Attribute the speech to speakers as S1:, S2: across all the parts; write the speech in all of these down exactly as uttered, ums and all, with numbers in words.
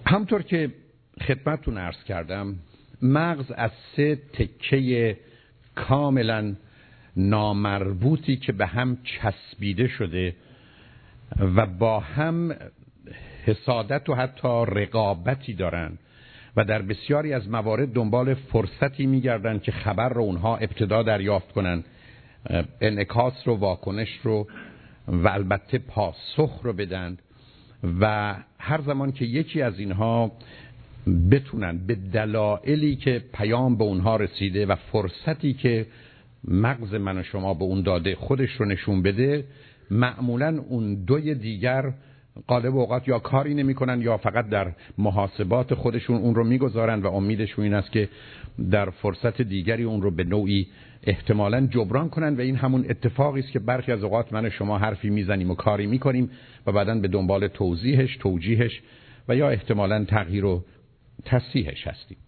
S1: همطور که خدمتتون عرض کردم، مغز از سه تکه کاملا نامربوطی که به هم چسبیده شده و با هم حسادت و حتی رقابتی دارن و در بسیاری از موارد دنبال فرصتی میگردن که خبر رو اونها ابتدا دریافت کنن، انعکاس رو، واکنش رو و البته پاسخ رو بدن. و هر زمان که یکی از اینها بتونن به دلایلی که پیام به اونها رسیده و فرصتی که مغز من و شما به اون داده خودش رو نشون بده، معمولاً اون دوی دیگر غالب اوقات یا کاری نمی کنن یا فقط در محاسبات خودشون اون رو میگذارن و امیدشون این است که در فرصت دیگری اون رو به نوعی احتمالاً جبران کنن و این همون اتفاقی است که برخی از اوقات من و شما حرفی میزنیم و کاری میکنیم و بعداً به دنبال توضیحش، توجیهش و یا احتمالاً تغییر و تصحیحش هستیم.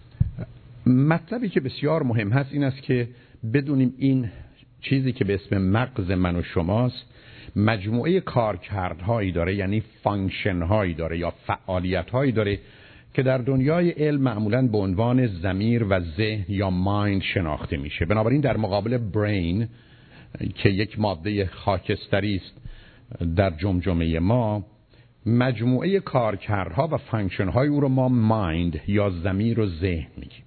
S1: مطلبی که بسیار مهم هست این است که بدونیم این چیزی که به اسم مغز من و شماست مجموعه کارکردهایی داره، یعنی فانکشن هایی داره یا فعالیت هایی داره که در دنیای علم معمولاً به عنوان ضمیر و ذهن یا مایند شناخته میشه. بنابراین در مقابل برین که یک ماده خاکستری است در جمجمه ما، مجموعه کارکردها و فانکشن های او رو ما مایند یا ضمیر و ذهن میگیم.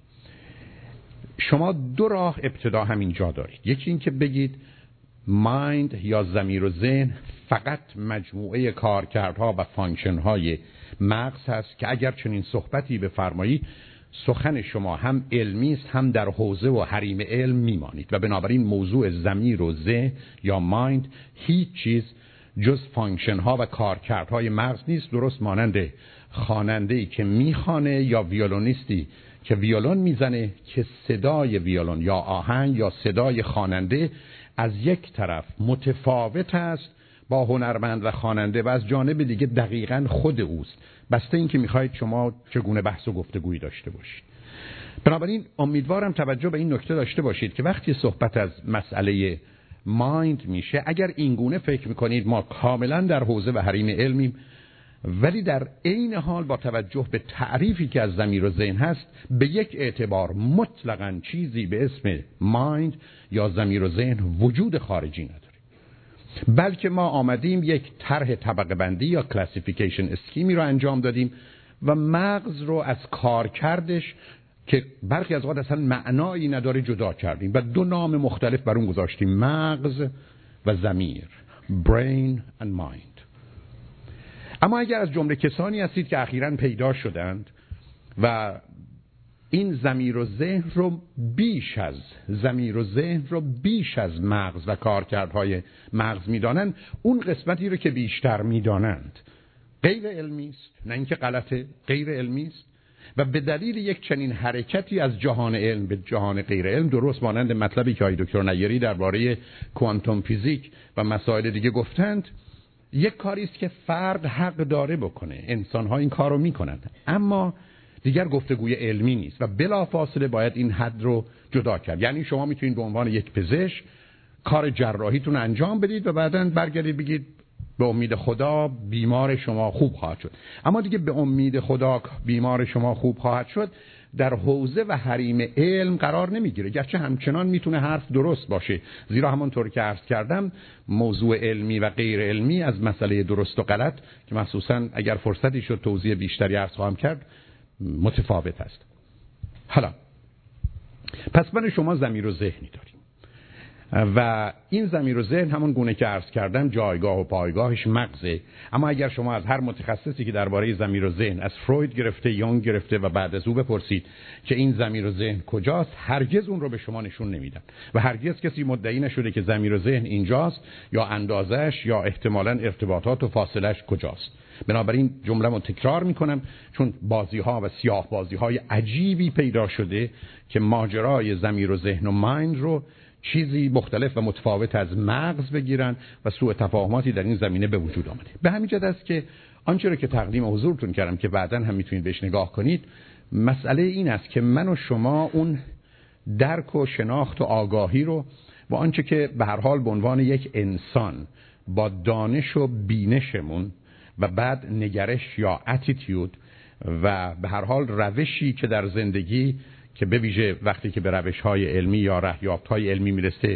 S1: شما دو راه ابتدا همین جا دارید. یکی این که بگید مایند یا ضمیر و ذهن فقط مجموعه کارکردها و فانکشن های مغز هست که اگر چنین صحبتی بفرمایید سخن شما هم علمی است هم در حوزه و حریم علم میمانید و بنابراین موضوع ضمیر و ذهن یا مایند هیچ چیز جز فانکشن ها و کارکردهای مغز نیست، درست مانند خواننده‌ای که میخوانه یا ویولونیستی که ویولون میزنه که صدای ویولون یا آهنگ یا صدای خواننده از یک طرف متفاوت است با هنرمند و خواننده و از جانب دیگه دقیقاً خود اوست، بسته این که میخواید شما چگونه بحث و گفتگویی داشته باشید. بنابراین امیدوارم توجه به این نکته داشته باشید که وقتی صحبت از مسئله مایند میشه، اگر اینگونه فکر میکنید ما کاملا در حوزه و حریم علمیم، ولی در عین حال با توجه به تعریفی که از ضمیر و ذهن هست به یک اعتبار مطلقاً چیزی به اسم مایند یا ضمیر و ذهن وجود خارجی نداره، بلکه ما آمدیم یک طرح طبقه بندی یا کلاسیفیکیشن اسکیمی رو انجام دادیم و مغز رو از کارکردش که برخی از اوقات اصلا معنایی نداره جدا کردیم و دو نام مختلف بر اون گذاشتیم، مغز و ضمیر، brain and mind. اما اگر از جمله کسانی هستید که اخیراً پیدا شدند و این ضمیر و ذهن رو بیش از ضمیر و ذهن رو بیش از مغز و کارکردهای مغز میدانند، اون قسمتی رو که بیشتر میدانند غیر علمی است، نه اینکه غلطه، غیر علمی است و به دلیل یک چنین حرکتی از جهان علم به جهان غیر علم، درست مانند مطلبی که آقای دکتر نیری درباره کوانتوم فیزیک و مسائل دیگه گفتند، یک کاری است که فرد حق داره بکنه، انسان‌ها این کارو میکنند، اما دیگر گفتگوی علمی نیست و بلافاصله باید این حد رو جدا کرد. یعنی شما میتونید به عنوان یک پزشک کار جراحیتون انجام بدید و بعداً برگردید بگید به امید خدا بیمار شما خوب خواهد شد، اما دیگه به امید خدا بیمار شما خوب خواهد شد در حوزه و حریم علم قرار نمیگیره، گرچه همچنان میتونه حرف درست باشه، زیرا همونطور که عرض کردم موضوع علمی و غیر علمی از مسئله درست و غلط که مخصوصا اگر فرصتی شد توضیح بیشتری عرض خواهم کرد متفاوت است. حالا پس من شما ضمیر و ذهنی داریم و این ضمیر و ذهن همون گونه که عرض کردم جایگاه و پایگاهش مغزه، اما اگر شما از هر متخصصی که درباره ضمیر و ذهن از فروید گرفته، یونگ گرفته و بعد از او بپرسید که این ضمیر و ذهن کجاست، هرگز اون رو به شما نشون نمیدن و هرگز کسی مدعی نشده که ضمیر و ذهن اینجاست یا اندازش یا احتمالاً ارتباطات و فاصلش کجاست. بنابراین جمله‌مو تکرار میکنم چون بازی‌ها و سیاه بازی‌های عجیبی پیدا شده که ماجرای ضمیر و ذهن و مایند رو چیزی مختلف و متفاوت از مغز بگیرن و سوء تفاهماتی در این زمینه به وجود آمده. به همین جهت است که آنچه را که تقدیم حضورتون کردم که بعداً هم میتونید بهش نگاه کنید، مسئله این است که من و شما اون درک و شناخت و آگاهی رو و آنچه که به هر حال به عنوان یک انسان با دانش و بینشمون و بعد نگرش یا اتیتیود و به هر حال روشی که در زندگی که به ویژه وقتی که به روش‌های علمی یا رهیافت‌های علمی میرسه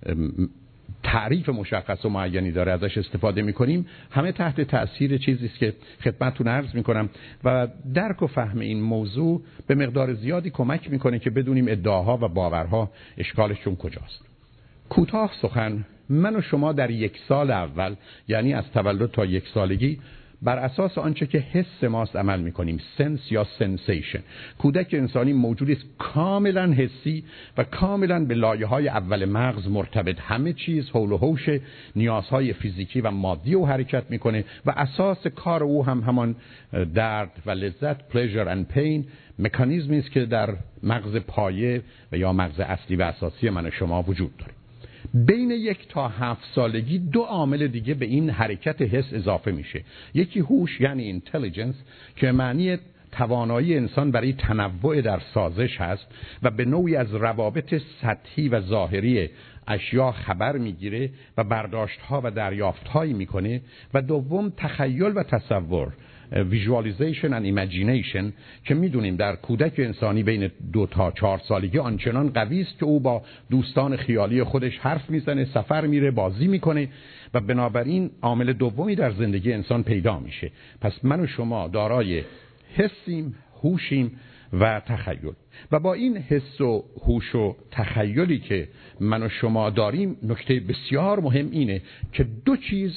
S1: تعریف مشخص و معینی داره ازش استفاده میکنیم، همه تحت تأثیر چیزی است که خدمتتون عرض میکنم و درک و فهم این موضوع به مقدار زیادی کمک میکنه که بدونیم ادعاها و باورها اشکالشون کجاست. کوتاه سخن، من و شما در یک سال اول، یعنی از تولد تا یک سالگی، بر اساس آنچه که حس ماست عمل میکنیم. سنس یا سنسیشن. کودک انسانی موجودی است کاملا حسی و کاملا به لایه‌های اول مغز مرتبط. همه چیز حول و حوش نیازهای فیزیکی و مادی او حرکت میکنه و اساس کار او هم همان درد و لذت، pleasure and pain، مکانیزمی است که در مغز پایه و یا مغز اصلی و اساسی من و شما وجود داره. بین یک تا هفت سالگی دو عامل دیگه به این حرکت حس اضافه میشه. یکی هوش یعنی اینتلیجنس که معنی توانایی انسان برای تنوع در سازش هست و به نوعی از روابط سطحی و ظاهری اشیا خبر میگیره و برداشت‌ها و دریافت‌هایی میکنه. و دوم تخیل و تصور، visualization and imagination، که میدونیم در کودک انسانی بین دو تا چهار سالگی آنچنان قوی است که او با دوستان خیالی خودش حرف میزنه، سفر میره، بازی میکنه و بنابراین عامل دومی در زندگی انسان پیدا میشه. پس من و شما دارای حسیم، هوشیم و تخیل. و با این حس و هوش و تخیلی که من و شما داریم، نکته بسیار مهم اینه که دو چیز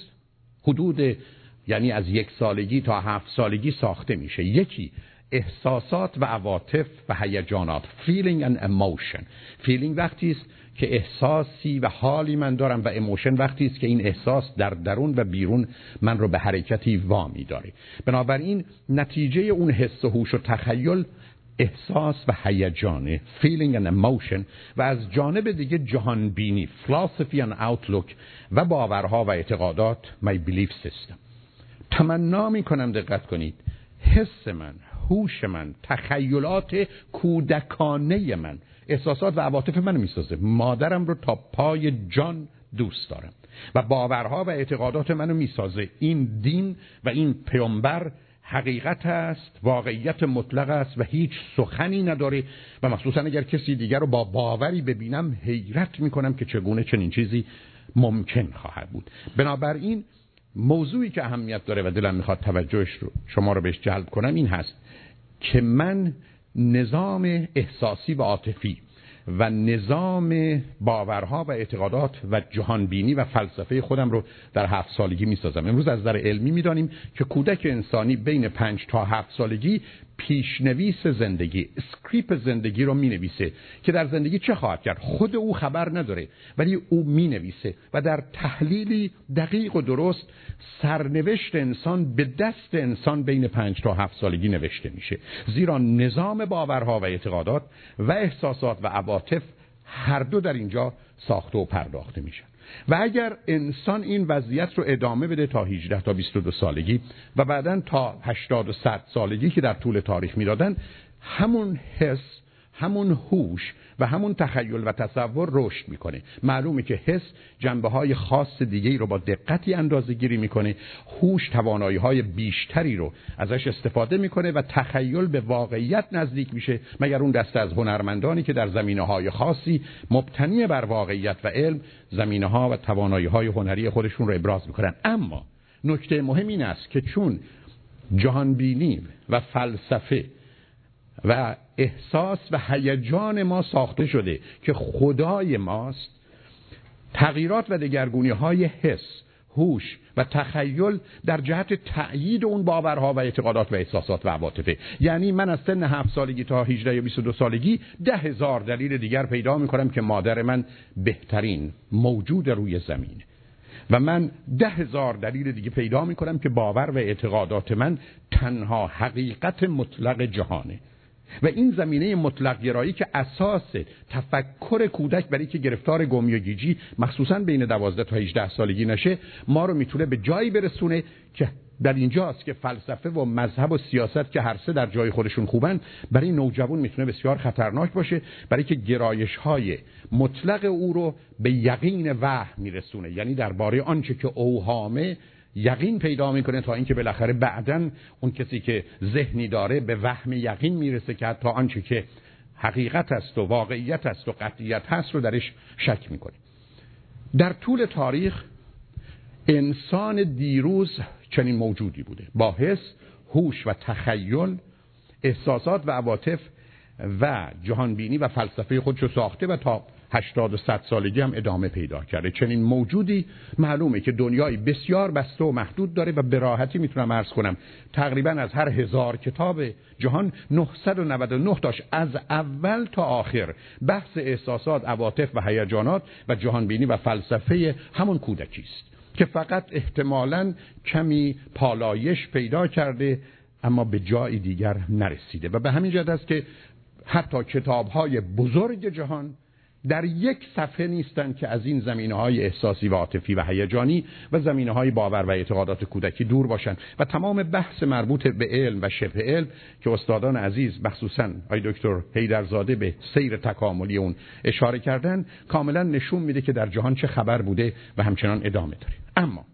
S1: حدود یعنی از یک سالگی تا هفت سالگی ساخته میشه. یکی احساسات و عواطف و هیجانات، feeling and emotion. feeling وقتی است که احساسی و حالی من دارم و emotion وقتی است که این احساس در درون و بیرون من رو به حرکتی وامی داره. بنابراین نتیجه اون حس و هوش و تخیل احساس و هیجانه، feeling and emotion، و از جانب دیگه جهان بینی، philosophy and outlook، و باورها و اعتقادات، my belief system. تمنا می کنم دقت کنید، حس من، هوش من، تخیلات کودکانه من، احساسات و عواطف من می سازه. مادرم رو تا پای جان دوست دارم و باورها و اعتقادات منو می سازه. این دین و این پیامبر حقیقت است، واقعیت مطلق است و هیچ سخنی نداره و مخصوصا اگر کسی دیگر رو با باوری ببینم حیرت می کنم که چگونه چنین چیزی ممکن خواهد بود. بنابراین موضوعی که اهمیت داره و دلم میخواد توجهش رو شما رو بهش جلب کنم این هست که من نظام احساسی و عاطفی و نظام باورها و اعتقادات و جهانبینی و فلسفه خودم رو در هفت سالگی میسازم. امروز از نظر علمی میدانیم که کودک انسانی بین پنج تا هفت سالگی پیشنویس زندگی، اسکریپت زندگی رو مینویسه که در زندگی چه خواهد کرد. خود او خبر نداره ولی او مینویسه و در تحلیلی دقیق و درست سرنوشت انسان به دست انسان بین پنج تا هفت سالگی نوشته میشه، زیرا نظام باورها و اعتقادات و احساسات و عواطف هر دو در اینجا ساخته و پرداخته میشن. و اگر انسان این وضعیت رو ادامه بده تا هجده تا بیست و دو سالگی و بعداً تا هشتاد و صد سالگی که در طول تاریخ میدادن، همون حس، همون هوش و همون تخیل و تصور رشد میکنه. معلومه که حس جنبه‌های خاص دیگه‌ای رو با دقتی اندازه‌گیری میکنه، هوش توانایی‌های بیشتری رو ازش استفاده میکنه و تخیل به واقعیت نزدیک میشه، مگر اون دسته از هنرمندانی که در زمینه‌های خاصی مبتنی بر واقعیت و علم زمینه‌ها و توانایی‌های هنری خودشون رو ابراز میکنن. اما نکته مهم این است که چون جهانبینی و فلسفه و احساس و هیجان ما ساخته شده که خدای ماست، تغییرات و دگرگونی‌های حس، هوش و تخیل در جهت تأیید اون باورها و اعتقادات و احساسات و عواطفه. یعنی من از سن هفت سالگی تا هجده یا بیست و دو سالگی ده هزار دلیل دیگر پیدا می‌کنم که مادر من بهترین موجود روی زمین و من ده هزار دلیل دیگه پیدا می‌کنم که باور و اعتقادات من تنها حقیقت مطلق جهانه. و این زمینه مطلق گرایی که اساس تفکر کودک برای که گرفتار گمی و گیجی مخصوصا بین دوازده تا هجده سالگی نشه، ما رو میتونه به جایی برسونه که در اینجاست که فلسفه و مذهب و سیاست که هر سه در جای خودشون خوبن، برای نوجوان میتونه بسیار خطرناک باشه، برای که گرایش‌های مطلق او رو به یقین وهم میرسونه. یعنی درباره آنچه که اوهامه یقین پیدا میکنه تا اینکه بالاخره بعداً اون کسی که ذهنی داره به وهم یقین میرسه که حتی آنچه که حقیقت است و واقعیت است و قطعیت هست رو درش شک میکنه. در طول تاریخ انسان دیروز چنین موجودی بوده، با حس، هوش و تخیل، احساسات و عواطف و جهانبینی و فلسفه خودش رو ساخته و تا هشتاد و صد سالگی هم ادامه پیدا کرده. چنین موجودی معلومه که دنیای بسیار بسته و محدود داره و به راحتی میتونم عرض کنم تقریبا از هر هزار کتاب جهان نهصد و نود و نه تاش از اول تا آخر بحث احساسات، عواطف و هیجانات و جهانبینی و فلسفه همون کودکی است که فقط احتمالاً کمی پالایش پیدا کرده اما به جای دیگر نرسیده و به همین جهت است که حتی کتاب‌های بزرگ جهان در یک صفحه نیستند که از این زمینه‌های احساسی و عاطفی و هیجانی و زمینه‌های باور و اعتقادات کودکی دور باشند و تمام بحث مربوط به علم و شبه علم که استادان عزیز مخصوصاً آقای دکتر حیدرزاده به سیر تکاملی اون اشاره کردن کاملا نشون میده که در جهان چه خبر بوده و همچنان ادامه داره. اما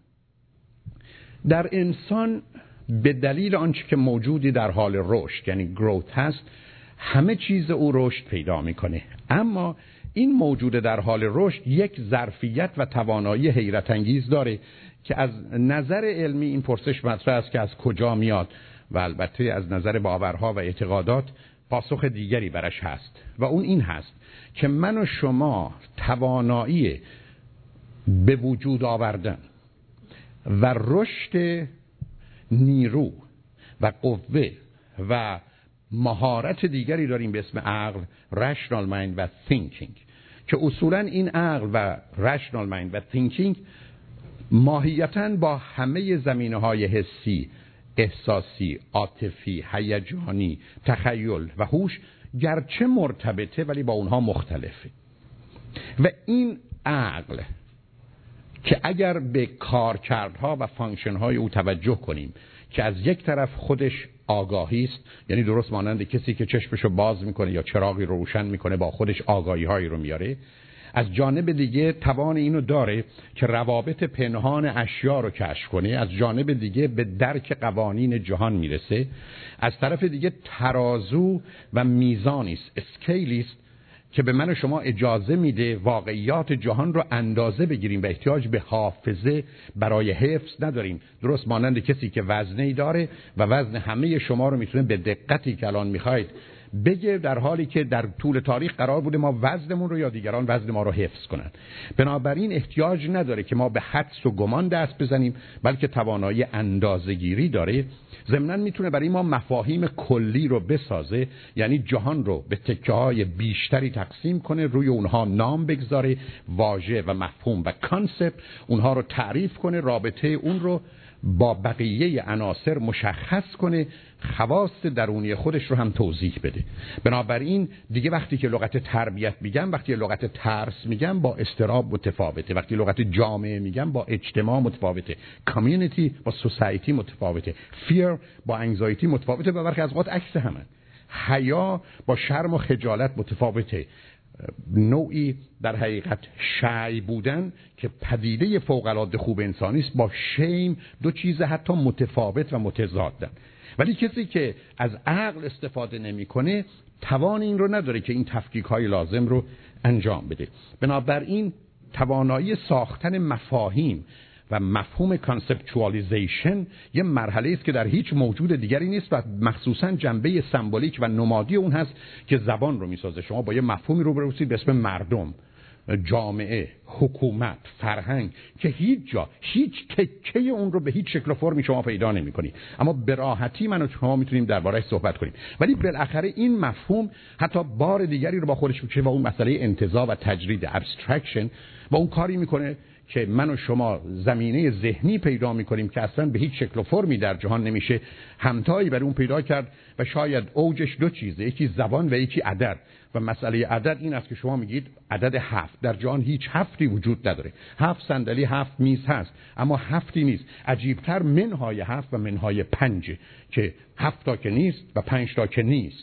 S1: در انسان به دلیل آنچه که موجودی در حال رشد یعنی گروت هست، همه چیز او رشد پیدا میکنه، اما این موجود در حال رشد یک ظرفیت و توانایی حیرت انگیز داره که از نظر علمی این پرسش مطرح است که از کجا میاد و البته از نظر باورها و اعتقادات پاسخ دیگری برش هست و اون این هست که من و شما توانایی به وجود آوردن و رشد نیرو و قوه و مهارت دیگری داریم به اسم عقل، rational mind و thinking، که اصولا این عقل و rational mind و thinking ماهیتاً با همه زمینه‌های حسی، احساسی، عاطفی، هیجانی، تخیل و هوش گرچه مرتبطه ولی با اونها مختلفه و این عقل که اگر به کارکردها و فانکشن‌های او توجه کنیم که از یک طرف خودش آگاهی است، یعنی درست مانند کسی که چشمشو باز میکنه یا چراغی رو روشن میکنه با خودش آگاهی‌هایی رو میاره، از جانب دیگه توان اینو داره که روابط پنهان اشیا رو کشف کنه، از جانب دیگه به درک قوانین جهان میرسه، از طرف دیگه ترازو و میزانی است، اسکیلی است که به من و شما اجازه میده واقعیات جهان رو اندازه بگیریم و احتیاج به حافظه برای حفظ نداریم. درست مانند کسی که وزنی داره و وزن همه شما رو میتونه به دقتی که الان میخواید بگه، در حالی که در طول تاریخ قرار بوده ما وزنمون رو یا دیگران وزن ما رو حفظ کنن. بنابراین احتیاج نداره که ما به حدس و گمان دست بزنیم، بلکه توانایی اندازه‌گیری داره. ضمناً میتونه برای ما مفاهیم کلی رو بسازه، یعنی جهان رو به تکه‌های بیشتری تقسیم کنه، روی اونها نام بگذاره، واژه و مفهوم و کانسپت، اونها رو تعریف کنه، رابطه اون رو با بقیه عناصر مشخص کنه، خواص درونی خودش رو هم توضیح بده. بنابراین دیگه وقتی که لغت تربیت میگم، وقتی لغت ترس میگم با اضطراب متفاوته، وقتی لغت جامعه میگم با اجتماع متفاوته، کامیونیتی با سوسایتی متفاوته، فیر با انگزایتی متفاوته و برخی از اوقات عکس همن. حیا با شرم و خجالت متفاوته، نوعی در حقیقت شای بودن که پدیده فوق‌العاده خوب انسانی است با شیم دو چیز حتی متفاوت و متضادن. ولی کسی که از عقل استفاده نمی‌کنه توان این رو نداره که این تفکیک‌های لازم رو انجام بده. بنابراین توانایی ساختن مفاهیم و مفهوم کانسپچوالیزیشن یه مرحله است که در هیچ موجود دیگری نیست و مخصوصاً جنبه سمبولیک و نمادی اون هست که زبان رو میسازه. شما با یه مفهومی رو برسید به اسم مردم، جامعه، حکومت، فرهنگ که هیچ جا هیچ تکه اون رو به هیچ شکل و فرمی شما پیدا نمی‌کنید، اما به راحتی من و شما میتونیم درباره‌اش صحبت کنیم. ولی بالاخره این مفهوم حتی بار دیگری رو با خودش می‌کشه و اون مسئله انتزاع و تجرید، ابسترکشن، و اون کاری میکنه که من و شما زمینه ذهنی پیدا میکنیم که اصلا به هیچ شکل و فرمی در جهان نمیشه همتایی برای اون پیدا کرد و شاید اوجش دو چیزه، یکی زبان و یکی عدد. و مسئله عدد این است که شما میگید عدد هفت، در جهان هیچ هفتی وجود نداره. هفت صندلی، هفت میز هست، اما هفتی نیست. عجیبتر منهای هفت و منهای پنج که هفت تا که نیست و پنج تا که نیست.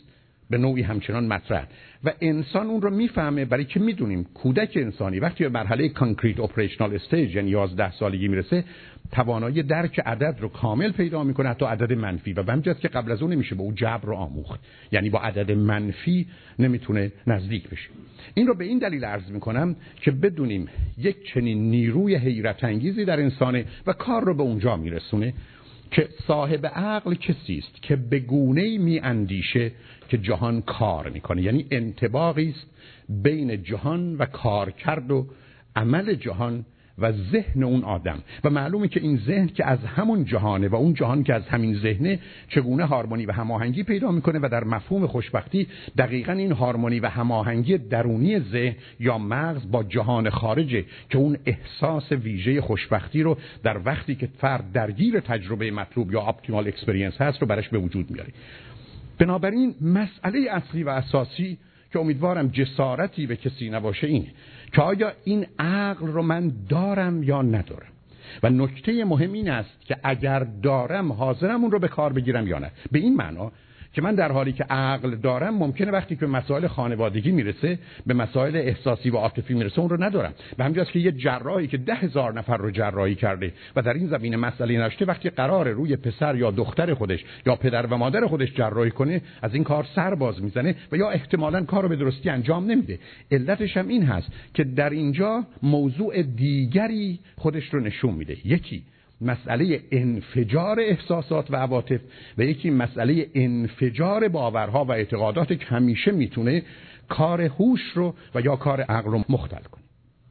S1: به نوعی همچنان مطرح و انسان اون رو میفهمه، برای که میدونیم کودک انسانی وقتی به مرحله کانکریت اپریشنال استیج یعنی یازده سالگی میرسه توانایی درک عدد رو کامل پیدا میکنه، حتی عدد منفی، و به همین جهت که قبل از اون نمیشه به اون جبر رو آموخت، یعنی با عدد منفی نمیتونه نزدیک بشه. این رو به این دلیل عرض میکنم که بدونیم یک چنین نیروی حیرت انگیزی در انسانه و کار رو به اونجا میرسونه که صاحب عقل کسی است که به گونه‌ای میاندیشه که جهان کار میکنه، یعنی انطباقی است بین جهان و کارکرد و عمل جهان و ذهن اون آدم، و معلومه که این ذهن که از همون جهانه و اون جهان که از همین ذهنه چگونه هارمونی و هماهنگی پیدا میکنه، و در مفهوم خوشبختی دقیقاً این هارمونی و هماهنگی درونی ذهن یا مغز با جهان خارجه که اون احساس ویژه خوشبختی رو در وقتی که فرد درگیر تجربه مطلوب یا اپتیمال اکسپریانس هست رو برش به وجود میاره. بنابراین مسئله اصلی و اساسی که امیدوارم جسارتی به کسی نباشه اینه که آیا این عقل رو من دارم یا ندارم، و نکته مهم این است که اگر دارم حاضرم اون رو به کار بگیرم یا نه. به این معنا که من در حالی که عقل دارم ممکنه وقتی که مسائل خانوادگی میرسه، به مسائل احساسی و عاطفی میرسه اون رو ندارم. به همین جاست که یه جراحی که ده هزار نفر رو جراحی کرده و در این زمینه مسئله نشته، وقتی قراره روی پسر یا دختر خودش یا پدر و مادر خودش جراحی کنه از این کار سر باز میزنه و یا احتمالاً کار رو به درستی انجام نمیده. علتش هم این هست که در اینجا موضوع دیگری خودش رو نشون میده، یکی مسئله انفجار احساسات و عواطف و یکی مسئله انفجار باورها و اعتقادات که همیشه میتونه کار هوش رو و یا کار عقل رو مختل کنه.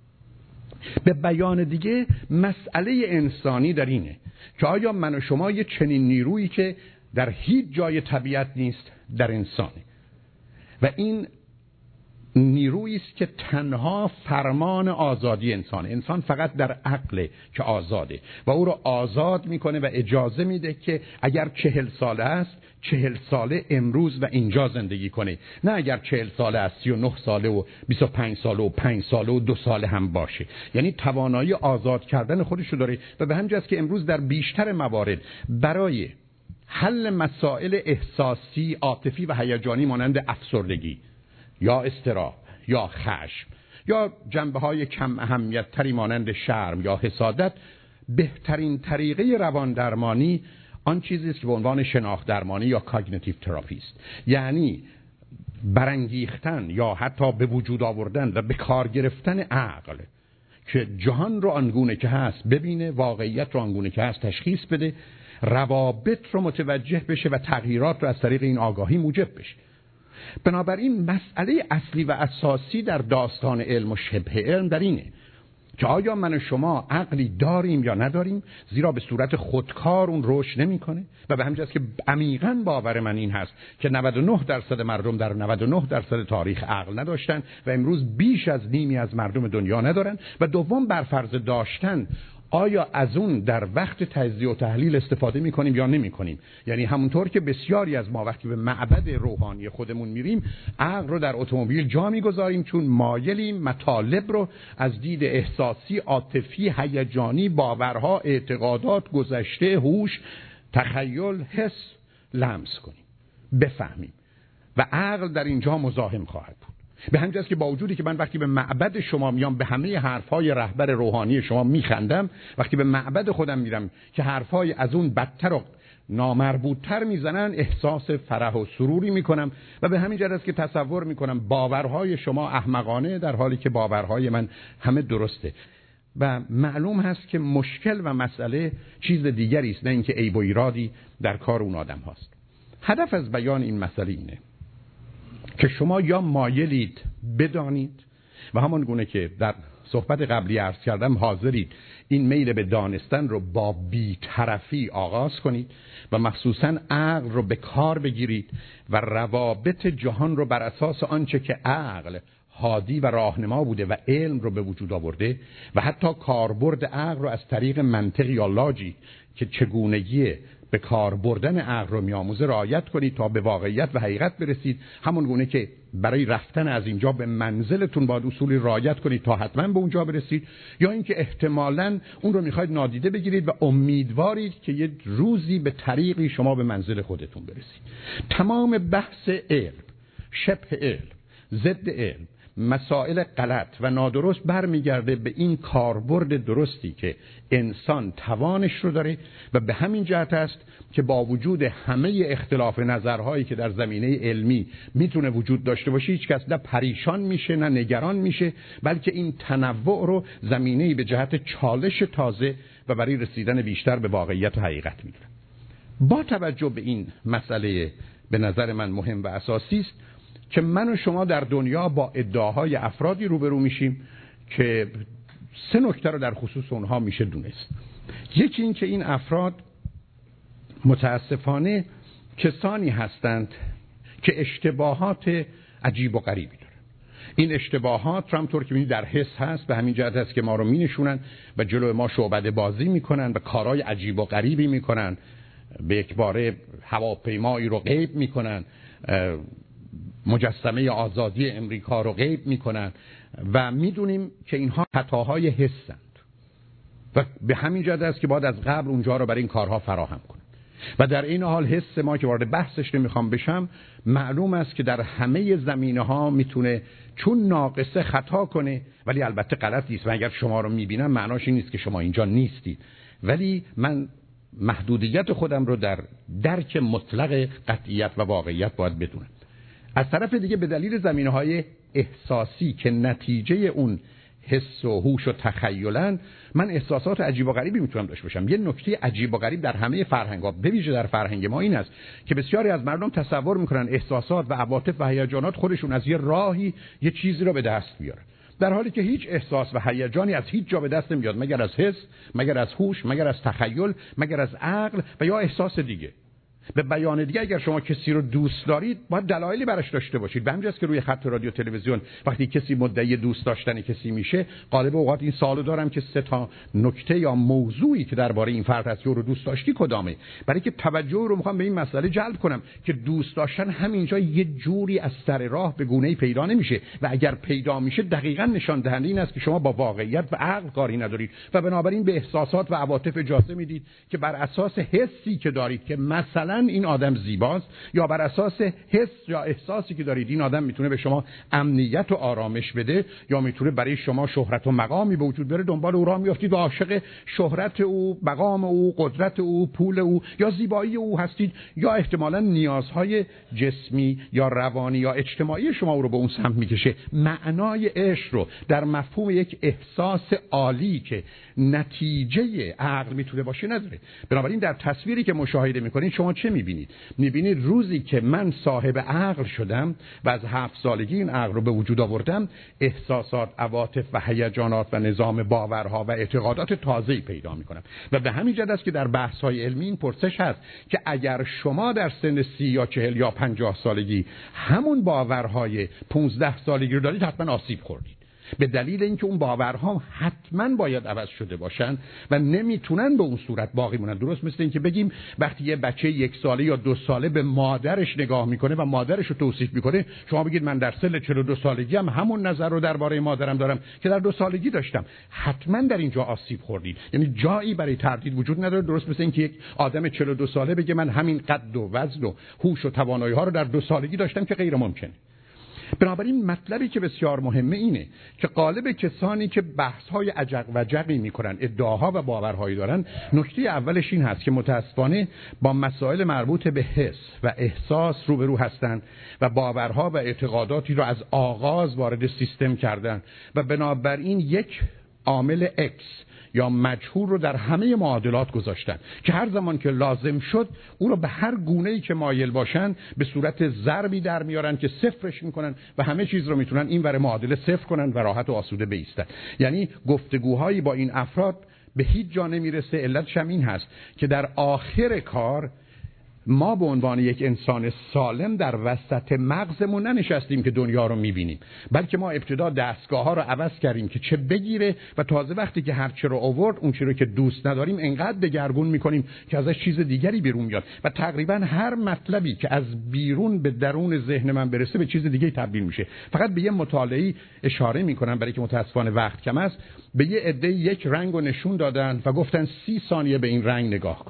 S1: به بیان دیگه مسئله انسانی در اینه که آیا من و شما یه چنین نیرویی که در هیچ جای طبیعت نیست در انسانه، و این نیرویی است که تنها فرمان آزادی انسان انسان فقط در عقله که آزاده و او رو آزاد میکنه و اجازه میده که اگر چهل ساله است چهل ساله امروز و اینجا زندگی کنه، نه اگر چهل ساله است سی و نه ساله و بیست و پنج ساله و پنج ساله و دو ساله هم باشه. یعنی توانایی آزاد کردن خودش رو داره و به همین جاست که امروز در بیشتر موارد برای حل مسائل احساسی، عاطفی و هیجانی مانند افسردگی یا اضطراب یا خشم یا جنبه‌های کم اهمیت تری مانند شرم یا حسادت، بهترین طریقه روان درمانی آن چیزی است که به عنوان شناخت درمانی یا کاگنیتیو تراپی است، یعنی برانگیختن یا حتی به وجود آوردن و به کار گرفتن عقل که جهان رو آنگونه که هست ببینه، واقعیت رو آنگونه که هست تشخیص بده، روابط رو متوجه بشه و تغییرات رو از طریق این آگاهی موجب بشه. بنابراین مسئله اصلی و اساسی در داستان علم و شبه علم در اینه که آیا من و شما عقلی داریم یا نداریم، زیرا به صورت خودکار اون رشد نمیکنه و به همین جاست که عمیقاً باور من این هست که نود و نه درصد مردم در نود و نه درصد تاریخ عقل نداشتن و امروز بیش از نیمی از مردم دنیا ندارن، و دوم بر فرض داشتن آیا از اون در وقت تجزیه و تحلیل استفاده میکنیم یا نمیکنیم. یعنی همونطور که بسیاری از ما وقتی به معبد روحانی خودمون میریم عقل رو در اتومبیل جا میگذاریم چون مایلیم مطالب رو از دید احساسی، عاطفی، هیجانی، باورها، اعتقادات، گذشته، هوش، تخیل، حس لمس کنیم، بفهمیم، و عقل در اینجا مزاحم خواهد بود. به همین جاست که با وجودی که من وقتی به معبد شما میام به همه حرفای رهبر روحانی شما میخندم، وقتی به معبد خودم میرم که حرفای از اون بدتر و نامربوطتر میزنن احساس فرح و سروری میکنم، و به همین جهت است که تصور میکنم باورهای شما احمقانه در حالی که باورهای من همه درسته. و معلوم هست که مشکل و مسئله چیز دیگری است، نه اینکه عیب و ایرادی در کار اون آدم هاست. هدف از بیان این مسئله اینه که شما یا مایلید بدانید و همان گونه که در صحبت قبلی عرض کردم حاضرید این میل به دانستن رو با بی‌طرفی آغاز کنید و مخصوصاً عقل رو به کار بگیرید و روابط جهان رو بر اساس آنچه که عقل هادی و راهنما بوده و علم رو به وجود آورده و حتی کاربرد عقل رو از طریق منطق یا لاجیک که چگونگی به کار بردن عقل رو میاموزه رعایت کنید تا به واقعیت و حقیقت برسید. همون گونه که برای رفتن از اینجا به منزلتون باید اصولی رعایت کنید تا حتما به اونجا برسید، یا اینکه احتمالاً اون رو میخواید نادیده بگیرید و امیدوارید که یه روزی به طریقی شما به منزل خودتون برسید. تمام بحث علم شبه علم، ضد علم، مسائل غلط و نادرست برمیگرده به این کاربرد درستی که انسان توانش رو داره و به همین جهت است که با وجود همه اختلاف نظرهایی که در زمینه علمی میتونه وجود داشته باشه هیچ کس نه پریشان میشه نه نگران میشه، بلکه این تنوع رو زمینه‌ای به جهت چالش تازه و برای رسیدن بیشتر به واقعیت و حقیقت میدونه. با توجه به این مسئله به نظر من مهم و اساسی است که من و شما در دنیا با ادعاهای افرادی روبرو میشیم که سه نکته رو در خصوص اونها میشه دونست. یکی این که این افراد متاسفانه کسانی هستند که اشتباهات عجیب و غریبی دارن. این اشتباهات رو همطور که می‌بینید در حس هست، به همین جهت است که ما رو مینشونن و جلو ما شعبده بازی میکنن و کارهای عجیب و غریبی میکنن، به یک باره هواپیمایی رو غیب میکنن، مجسمه آزادی امریکا رو غیب میکنن و میدونیم که اینها خطاهای حسند و به همین جهت است که باید از قبل اونجا رو برای این کارها فراهم کنن. و در این حال حس ما که وارد بحثش نمیخوام بشم، معلوم است که در همه زمینه‌ها میتونه چون ناقصه خطا کنه، ولی البته غلط نیست. و اگر شما رو میبینم معناش این نیست که شما اینجا نیستید، ولی من محدودیت خودم رو در درک مطلق قطعیت و واقعیت باید بدونم. از طرف دیگه به دلیل زمینه‌های احساسی که نتیجه اون حس و هوش و تخیلن، من احساسات عجیب و غریبی میتونم داشته باشم. یه نکته عجیب و غریب در همه فرهنگ‌ها، به ویژه در فرهنگ ما، این است که بسیاری از مردم تصور میکنن احساسات و عواطف و هیجانات خودشون از یه راهی یه چیزی رو به دست بیارن، در حالی که هیچ احساس و هیجانی از هیچ جا به دست نمیاد مگر از حس، مگر از هوش، مگر از تخیل، مگر از عقل و یا احساس دیگه. به بیان دیگه اگر شما کسی رو دوست دارید باید دلایلی براش داشته باشید. به همین جاست که روی خط رادیو تلویزیون وقتی کسی مدعی دوست داشتن کسی میشه، غالب اوقات این سوالو دارم که سه تا نکته یا موضوعی که درباره این فرد هست رو دوست داشتی کدامه، برای که توجه رو میخوام به این مسئله جلب کنم که دوست داشتن همینجا یه جوری از سر راه به گونه‌ای پیدا نمیشه و اگر پیدا میشه دقیقاً نشان دهنده این است که شما با واقعیت و عقل کاری ندارید و بنابراین به احساسات و عواطف اجازه میدید که بر اساس حسی که دارید که مثلا این آدم زیباست، یا بر اساس حس یا احساسی که دارید این آدم میتونه به شما امنیت و آرامش بده، یا میتونه برای شما شهرت و مقامی به وجود بره، دنبال او راه میافتید و عاشق شهرت او، مقام او، قدرت او، پول او یا زیبایی او هستید، یا احتمالاً نیازهای جسمی یا روانی یا اجتماعی شما او رو به اون سمت میکشه. معنای عشق رو در مفهوم یک احساس عالی که نتیجه عقل میتونه باشه نداره. بنابراین در تصویری که مشاهده میکنید شما چه میبینید؟ میبینید روزی که من صاحب عقل شدم و از هفت سالگی این عقل رو به وجود آوردم، احساسات، عواطف و هیجانات و نظام باورها و اعتقادات تازه‌ای پیدا میکنم. و به همین جهت است که در بحث‌های علمی این پرسش هست که اگر شما در سن سی یا چهل یا پنجاه سالگی همون باورهای پونزده سالگی رو دارید، حتما آسیب خوردید، به دلیل اینکه اون باورها حتما باید عوض شده باشن و نمیتونن به اون صورت باقی مونن. درست مثل اینکه بگیم وقتی یه بچه یک ساله یا دو ساله به مادرش نگاه میکنه و مادرش رو توصیف میکنه، شما بگید من در سن چهل و دو سالگی هم همون نظر رو درباره مادرم دارم که در دو سالگی داشتم، حتما در اینجا آسیب خوردید. یعنی جایی برای تردید وجود نداره. درست مثل اینکه یک آدم چهل و دو ساله بگه من همین قد و وزن و هوش و توانایی ها رو در دو سالگی داشتم، که غیر ممکنه. بنابراین مطلبی که بسیار مهمه اینه که قالب کسانی که بحث‌های عجق و جقی می‌کنن، ادعاها و باورهایی دارن، نکته اولش این هست که متأسفانه با مسائل مربوط به حس و احساس روبرو هستند و باورها و اعتقاداتی رو از آغاز وارد سیستم کردن و بنابراین یک عامل X یا مجهول رو در همه معادلات گذاشتن که هر زمان که لازم شد او رو به هر گونه‌ای که مایل باشن به صورت ضربی در میارن که صفرش میکنن و همه چیز رو میتونن این ور معادله صفر کنن و راحت و آسوده بایستن. یعنی گفتگوهایی با این افراد به هیچ جا نمیرسه. علتش هم این هست که در آخر کار ما به عنوان یک انسان سالم در وسط مغزمون ننشستیم که دنیا رو میبینیم، بلکه ما ابتدا دستگاه ها رو عوض کردیم که چه بگیره و تازه وقتی که هر چه رو آورد اون چی رو که دوست نداریم انقدر دگرگون میکنیم که ازش چیز دیگری بیرون میاد و تقریبا هر مطلبی که از بیرون به درون ذهن من برسه به چیز دیگه تبدیل میشه. فقط به یه مطالعه اشاره میکنم برای که متاسفانه وقت کم است. به یه عده یک رنگ رو نشون دادن و گفتن سی ثانیه به این رنگ نگاه کنید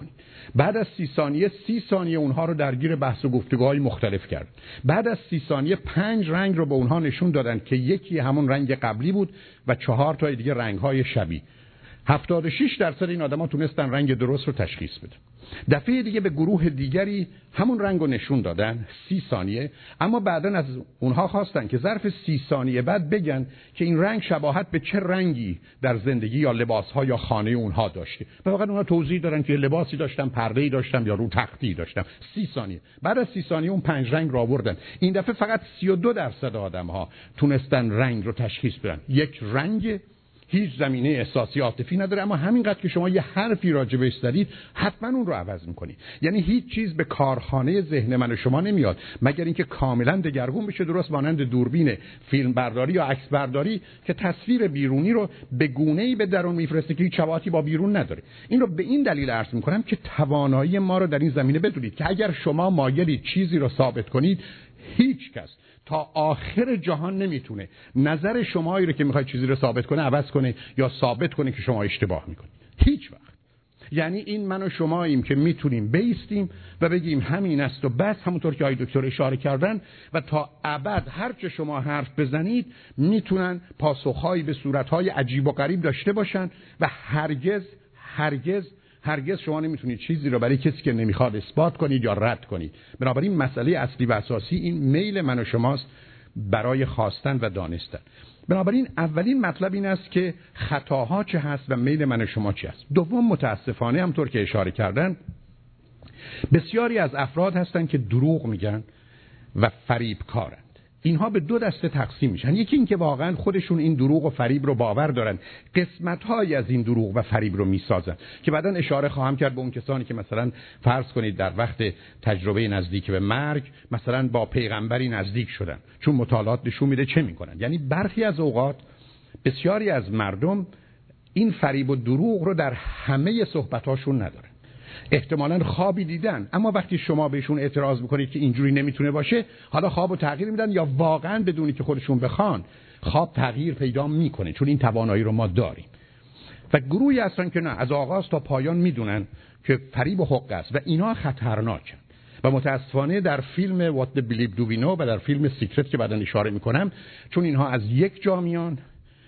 S1: بعد از سی ثانیه سی ثانیه اونها رو درگیر بحث و گفتگوهای مختلف کرد. بعد از سی ثانیه پنج رنگ رو به اونها نشون دادن که یکی همون رنگ قبلی بود و چهار تا دیگه رنگ‌های شبیه. هفتاد و شش درصد این آدما تونستن رنگ درست رو تشخیص بدن. دفعه دیگه به گروه دیگری همون رنگ رو نشون دادن سی ثانیه، اما بعداً از اونها خواستن که ظرف سی ثانیه بعد بگن که این رنگ شباهت به چه رنگی در زندگی یا لباس‌ها یا خانه اونها داشته. و فقط اونها توضیح دادن که لباسی داشتم، پرده‌ای داشتم یا رو تختی داشتم. سی ثانیه. بعد از سی ثانیه اون پنج رنگ رو آوردن. این دفعه فقط سی و دو درصد آدم‌ها تونستن رنگ رو تشخیص بدن. یک رنگ هیچ زمینه احساسی عاطفی نداره، اما همینقدر که شما یه حرفی راجع بهش زدید حتما اون رو عوض می‌کنید. یعنی هیچ چیز به کارخانه ذهن من و شما نمیاد مگر اینکه کاملا دگرگون بشه، درست مانند دوربین فیلم برداری یا عکس برداری که تصویر بیرونی رو به گونه‌ای به درون میفرسته که هیچ شباهتی با بیرون نداره. این رو به این دلیل عرض می‌کنم که توانایی ما رو در این زمینه بدونید که اگر شما مایلید چیزی رو ثابت کنید، هیچ کس تا آخر جهان نمیتونه نظر شمایی رو که میخواید چیزی رو ثابت کنه عوض کنه یا ثابت کنه که شما اشتباه میکنید. هیچ وقت. یعنی این من و شماییم که میتونیم بیستیم و بگیم همین است و بس، همونطور که آقای دکتر اشاره کردن، و تا ابد هر چه شما حرف بزنید میتونن پاسخهایی به صورتهای عجیب و غریب داشته باشن و هرگز هرگز هرگز شما نمیتونید چیزی رو برای کسی که نمیخواد اثبات کنید یا رد کنید. بنابراین مسئله اصلی و اساسی این میل من و شماست برای خواستن و دانستن. بنابراین اولین مطلب این است که خطاها چه هست و میل من و شما چه است. دوم، متاسفانه همطور که اشاره کردن بسیاری از افراد هستن که دروغ میگن و فریبکارن. اینها به دو دسته تقسیم میشن. یکی این که واقعا خودشون این دروغ و فریب رو باور دارن، قسمت‌هایی از این دروغ و فریب رو میسازن که بعداً اشاره خواهم کرد به اون کسانی که مثلا فرض کنید در وقت تجربه نزدیک به مرگ مثلا با پیغمبری نزدیک شدن، چون مطالعات نشون میده چه میکنن. یعنی برخی از اوقات بسیاری از مردم این فریب و دروغ رو در همه صحبتاشون ندارن. احتمالاً خوابی دیدن، اما وقتی شما بهشون اعتراض میکنید که اینجوری نمیتونه باشه، حالا خوابو تغییر میدن یا واقعاً بدونی که خودشون بخوان خواب تغییر پیدا میکنه، چون این توانایی رو ما داریم. و گروهی هستن که نه، از آغاز تا پایان میدونن که فریب و حقه است و اینا خطرناکن. و متاسفانه در فیلم What the Believe Do We Know و در فیلم سیکرت که بعداً اشاره میکنم، چون اینها از یک جا میان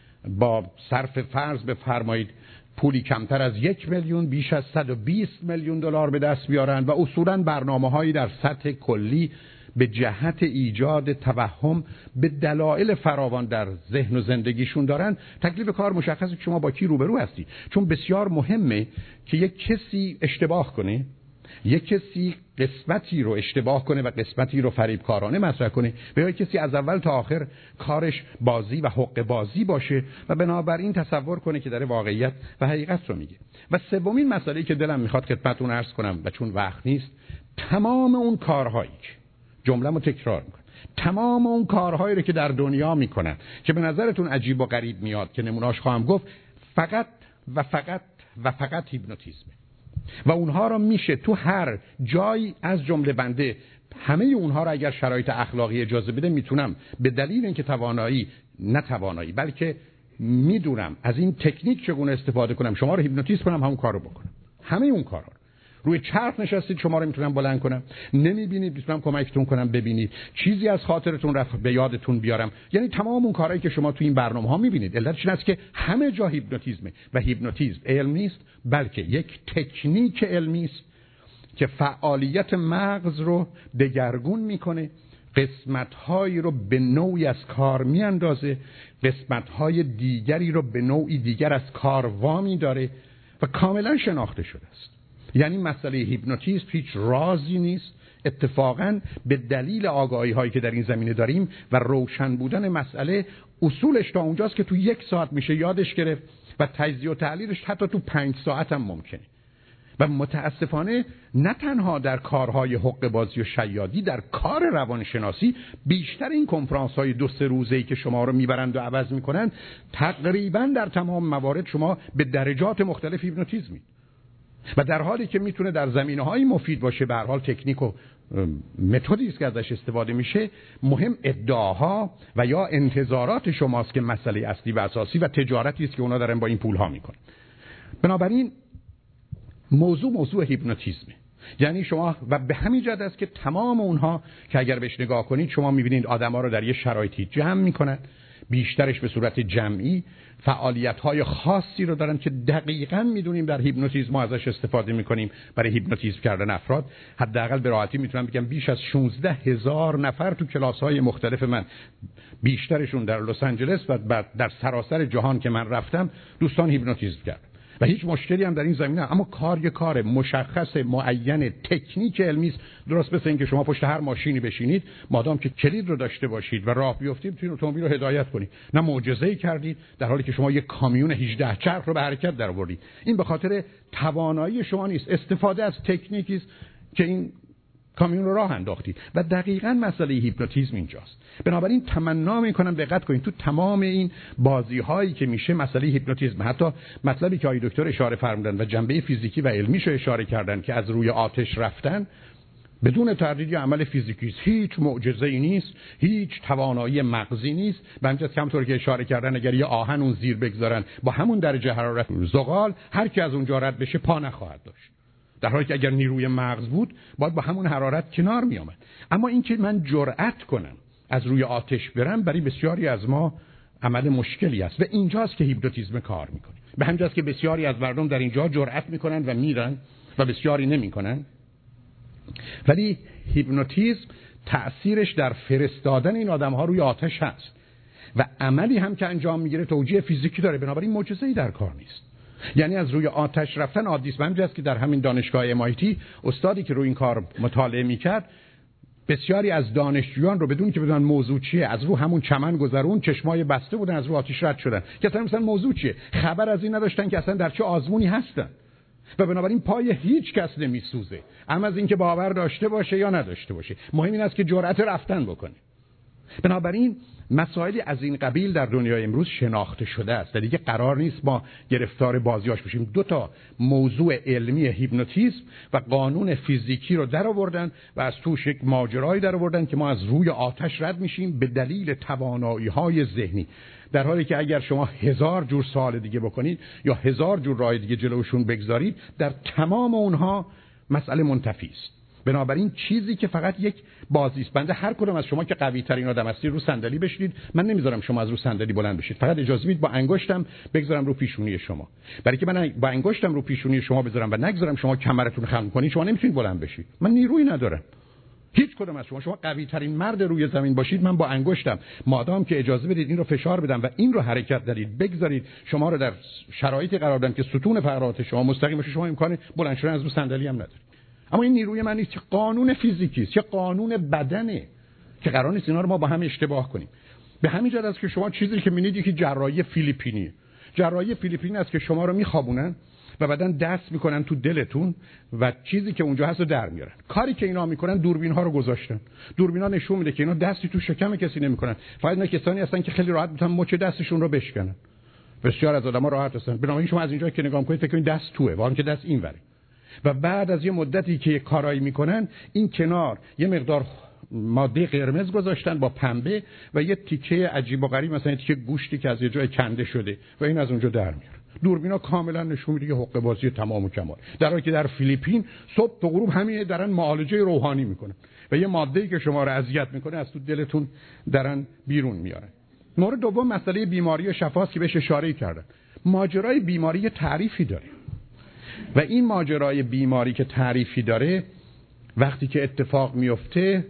S1: با صرف فرض بفرمایید پولی کمتر از یک میلیون بیش از صد و بیست میلیون دلار به دست بیارن و اصولاً برنامه‌هایی در سطح کلی به جهت ایجاد توهم به دلایل فراوان در ذهن و زندگیشون دارن، تکلیف کار مشخصه که شما با کی روبرو هستی. چون بسیار مهمه که یک کسی اشتباه کنه، یک کسی قسمتی رو اشتباه کنه و قسمتی رو فریبکارانه مطرح کنه، و یا کسی از اول تا آخر کارش بازی و حق بازی باشه و بنابراین تصور کنه که داره واقعیت و حقیقت رو میگه. و سومین مسئله‌ای که دلم میخواد خدمتتون عرض کنم و چون وقت نیست، تمام اون کارهایی که جمله‌مو تکرار میکنم، تمام اون کارهایی رو که در دنیا میکنن که به نظرتون عجیب و غریب میاد که نمونه‌اش خواهم گفت، فقط و فقط و فقط هیپنوتیزمه. و اونها رو میشه تو هر جایی از جمله بنده همه اونها رو اگر شرایط اخلاقی اجازه بده میتونم به دلیل اینکه توانایی نه توانایی بلکه میدونم از این تکنیک چگونه استفاده کنم شما رو هیپنوتیزم کنم، همون کارو بکنم. همه اون کارا رو روی چرخ نشستید شما رو میتونم بلند کنم، نمیبینید میتونم کمکتون کنم ببینید، چیزی از خاطرتون رفت به یادتون بیارم. یعنی تمام اون کارهایی که شما تو این برنامه ها میبینید علتش این است که همه جا هیپنوتیزمه و هیپنوتیزم علم نیست بلکه یک تکنیک علمی است که فعالیت مغز رو دگرگون میکنه، قسمت‌هایی رو به نوعی از کار میاندازه، قسمت‌های دیگری رو به نوعی دیگر از کار وامی داره و کاملا شناخته شده است. یعنی مسئله هیپنوتیزم هیچ رازی نیست، اتفاقاً به دلیل آگاهی هایی که در این زمینه داریم و روشن بودن مسئله، اصولش تا اونجاست که تو یک ساعت میشه یادش گرفت و تجزیه و تحلیلش حتی تو پنج ساعت هم ممکنه. و متاسفانه نه تنها در کارهای حقه بازی و شیادی، در کار روانشناسی بیشتر این کنفرانس های دو سه روزه‌ای که شما رو میبرند و عوض میکنن، تقریباً در تمام موارد شما به درجات مختلف هیپنوتیزمی و در حالی که میتونه در زمینه‌های مفید باشه، به هر حال تکنیک و متدی است که ازش استفاده میشه. مهم ادعاها و یا انتظارات شماست که مسئله اصلی و اساسی و تجارتی است که اونا دارن با این پول‌ها میکنن. بنابراین موضوع موضوع هیپنوتیزمه. یعنی شما و به همین جهت است که تمام اونها که اگر بهش نگاه کنید شما می‌بینید آدم‌ها رو در یه شرایطی جمع می‌کنن، بیشترش به صورت جمعی، فعالیت‌های خاصی رو دارن که دقیقاً می‌دونیم در هیپنوتیزم ما ازش استفاده می‌کنیم برای هیپنوتیزم کردن افراد. حداقل به راحتی میتونم بگم بیش از شانزده هزار نفر تو کلاس‌های مختلف من، بیشترشون در لس آنجلس و در سراسر جهان که من رفتم، دوستان هیپنوتیزم کردن و هیچ مشکلی هم در این زمینه. اما کار یه کار مشخص معین تکنیک علمی است. درست مثل اینکه شما پشت هر ماشینی بشینید، مادام که کلید رو داشته باشید و راه بیفتید میتونید اتومبیل رو هدایت کنید. نه معجزه‌ای کردید در حالی که شما یک کامیون هجده چرخ رو به حرکت درآوردید. این به خاطر توانایی شما نیست، استفاده از تکنیکی است که این کامیون رو راه انداختید. و دقیقاً مسئله هیپنوتیزم اینجاست. بنابراین تمنا میکنم دقت کنید تو تمام این بازی هایی که میشه مسئله هیپنوتیزم، حتی مطلبی که آقای دکتر اشاره فرمودن و جنبه فیزیکی و علمیش رو اشاره کردن که از روی آتش رفتن بدون تردید عمل فیزیکی است، هیچ معجزه‌ای نیست، هیچ توانایی مغزی نیست. به همین همونطور که اشاره کردن اگر یه آهن اون زیر بگذارن با همون درجه حرارت زغال، هر کی از اونجا رد بشه پا نخواهد داشت، در حالی که اگر نیروی مغز بود باید با همون حرارت کنار می آمد. اما اینکه من جرأت کنم از روی آتش برم برای بسیاری از ما عمل مشکلی است و اینجاست که هیپنوتیزم کار میکنه. به همین جاست که بسیاری از مردم در اینجا جرأت میکنن و میرن و بسیاری نمیکنن. ولی هیپنوتیزم تأثیرش در فرستادن این آدم‌ها روی آتش هست و عملی هم که انجام میگیره توجیه فیزیکی داره، بنابراین معجزه‌ای در کار نیست. یعنی از روی آتش رفتن عادی است. همین جاست که در همین دانشگاه ام آی تی استادی که روی این کار مطالعه میکرد بسیاری از دانشجویان رو بدون که بدونن موضوع چیه از رو همون چمن گذرون، چشمای بسته بودن، از رو آتش رد شدن که اصلا مثلا موضوع چیه خبر از این نداشتن که اصلا در چه آزمونی هستن و بنابراین پای هیچ کس نمیسوزه، اما از اینکه باور داشته باشه یا نداشته باشه، مهم این است که جرأت رفتن بکنه. بنابراین مسائلی از این قبیل در دنیای امروز شناخته شده است و دیگه قرار نیست ما گرفتار بازیاش بشیم. دو تا موضوع علمی هیپنوتیزم و قانون فیزیکی رو در آوردن و از توش یک ماجرایی در آوردن که ما از روی آتش رد میشیم به دلیل توانایی‌های ذهنی، در حالی که اگر شما هزار جور سوال دیگه بکنید یا هزار جور راه دیگه جلوشون بگذارید در تمام اونها مسئله منتفی است. بنابراین چیزی که فقط یک بازی است. بنده هر کدوم از شما که قوی ترین آدم هستید رو صندلی بشینید، من نمیذارم شما از رو صندلی بلند بشید، فقط اجازه میدید با انگشتم بگذارم رو پیشونی شما. برای که من با انگشتم رو پیشونی شما بذارم و نگذارم شما کمرتون خم کنید، شما نمیتونید بلند بشید. من نیرویی ندارم. هیچ کدوم از شما شما قوی ترین مرد روی زمین باشید، من با انگشتم مادام که اجازه بدید این رو فشار بدم و این رو حرکت دادید بگذارید شما رو در شرایطی قرار بدم که ستون فقرات شما مستقیم باشه، شما امکان بلند شدن از رو صندلی هم ندارید. اما این نیروی من نیست، چه قانون فیزیکی است، چه قانون بدنه که قرار نیست اینا رو ما با هم اشتباه کنیم. به همین جهت است که شما چیزی که می‌بینید که جراحی فیلیپینی جراحی فیلیپینی است که شما رو میخوابونن و بعدن دست میکنن تو دلتون و چیزی که اونجا هست رو در میارن. کاری که اینا میکنن دوربین ها رو گذاشتن، دوربینا نشون میده که اینا دستی تو شکم کسی نمیکنن، فقط اینا کسانی هستن که خیلی راحت میتونن مچ دستشون رو بشکنن. بسیار از آدم‌ها راحت هستن، بنابراین شما از اینجا که نگاه میکنید فکر کنید دست توئه، واقعا که دست اینوره. و بعد از یه مدتی که کارایی میکنن این کنار یه مقدار ماده قرمز گذاشتن با پنبه و یه تیکه عجیب و غریب مثلا تیکه گوشتی که از یه جای کنده شده و این از اونجا در میاره. دوربینا کاملا نشون میده که حقه بازی تمام و کمال، در حالی که در فیلیپین صبح تا غروب همین دارن معالجه روحانی میکنن و یه ماده‌ای که شما رو اذیت میکنه از تو دلتون دارن بیرون میارن. مورد دوم مسئله بیماری و شفاست که بهش اشاره کردن. ماجرای بیماری تعریفی داره و این ماجرای بیماری که تعریفی داره وقتی که اتفاق میفته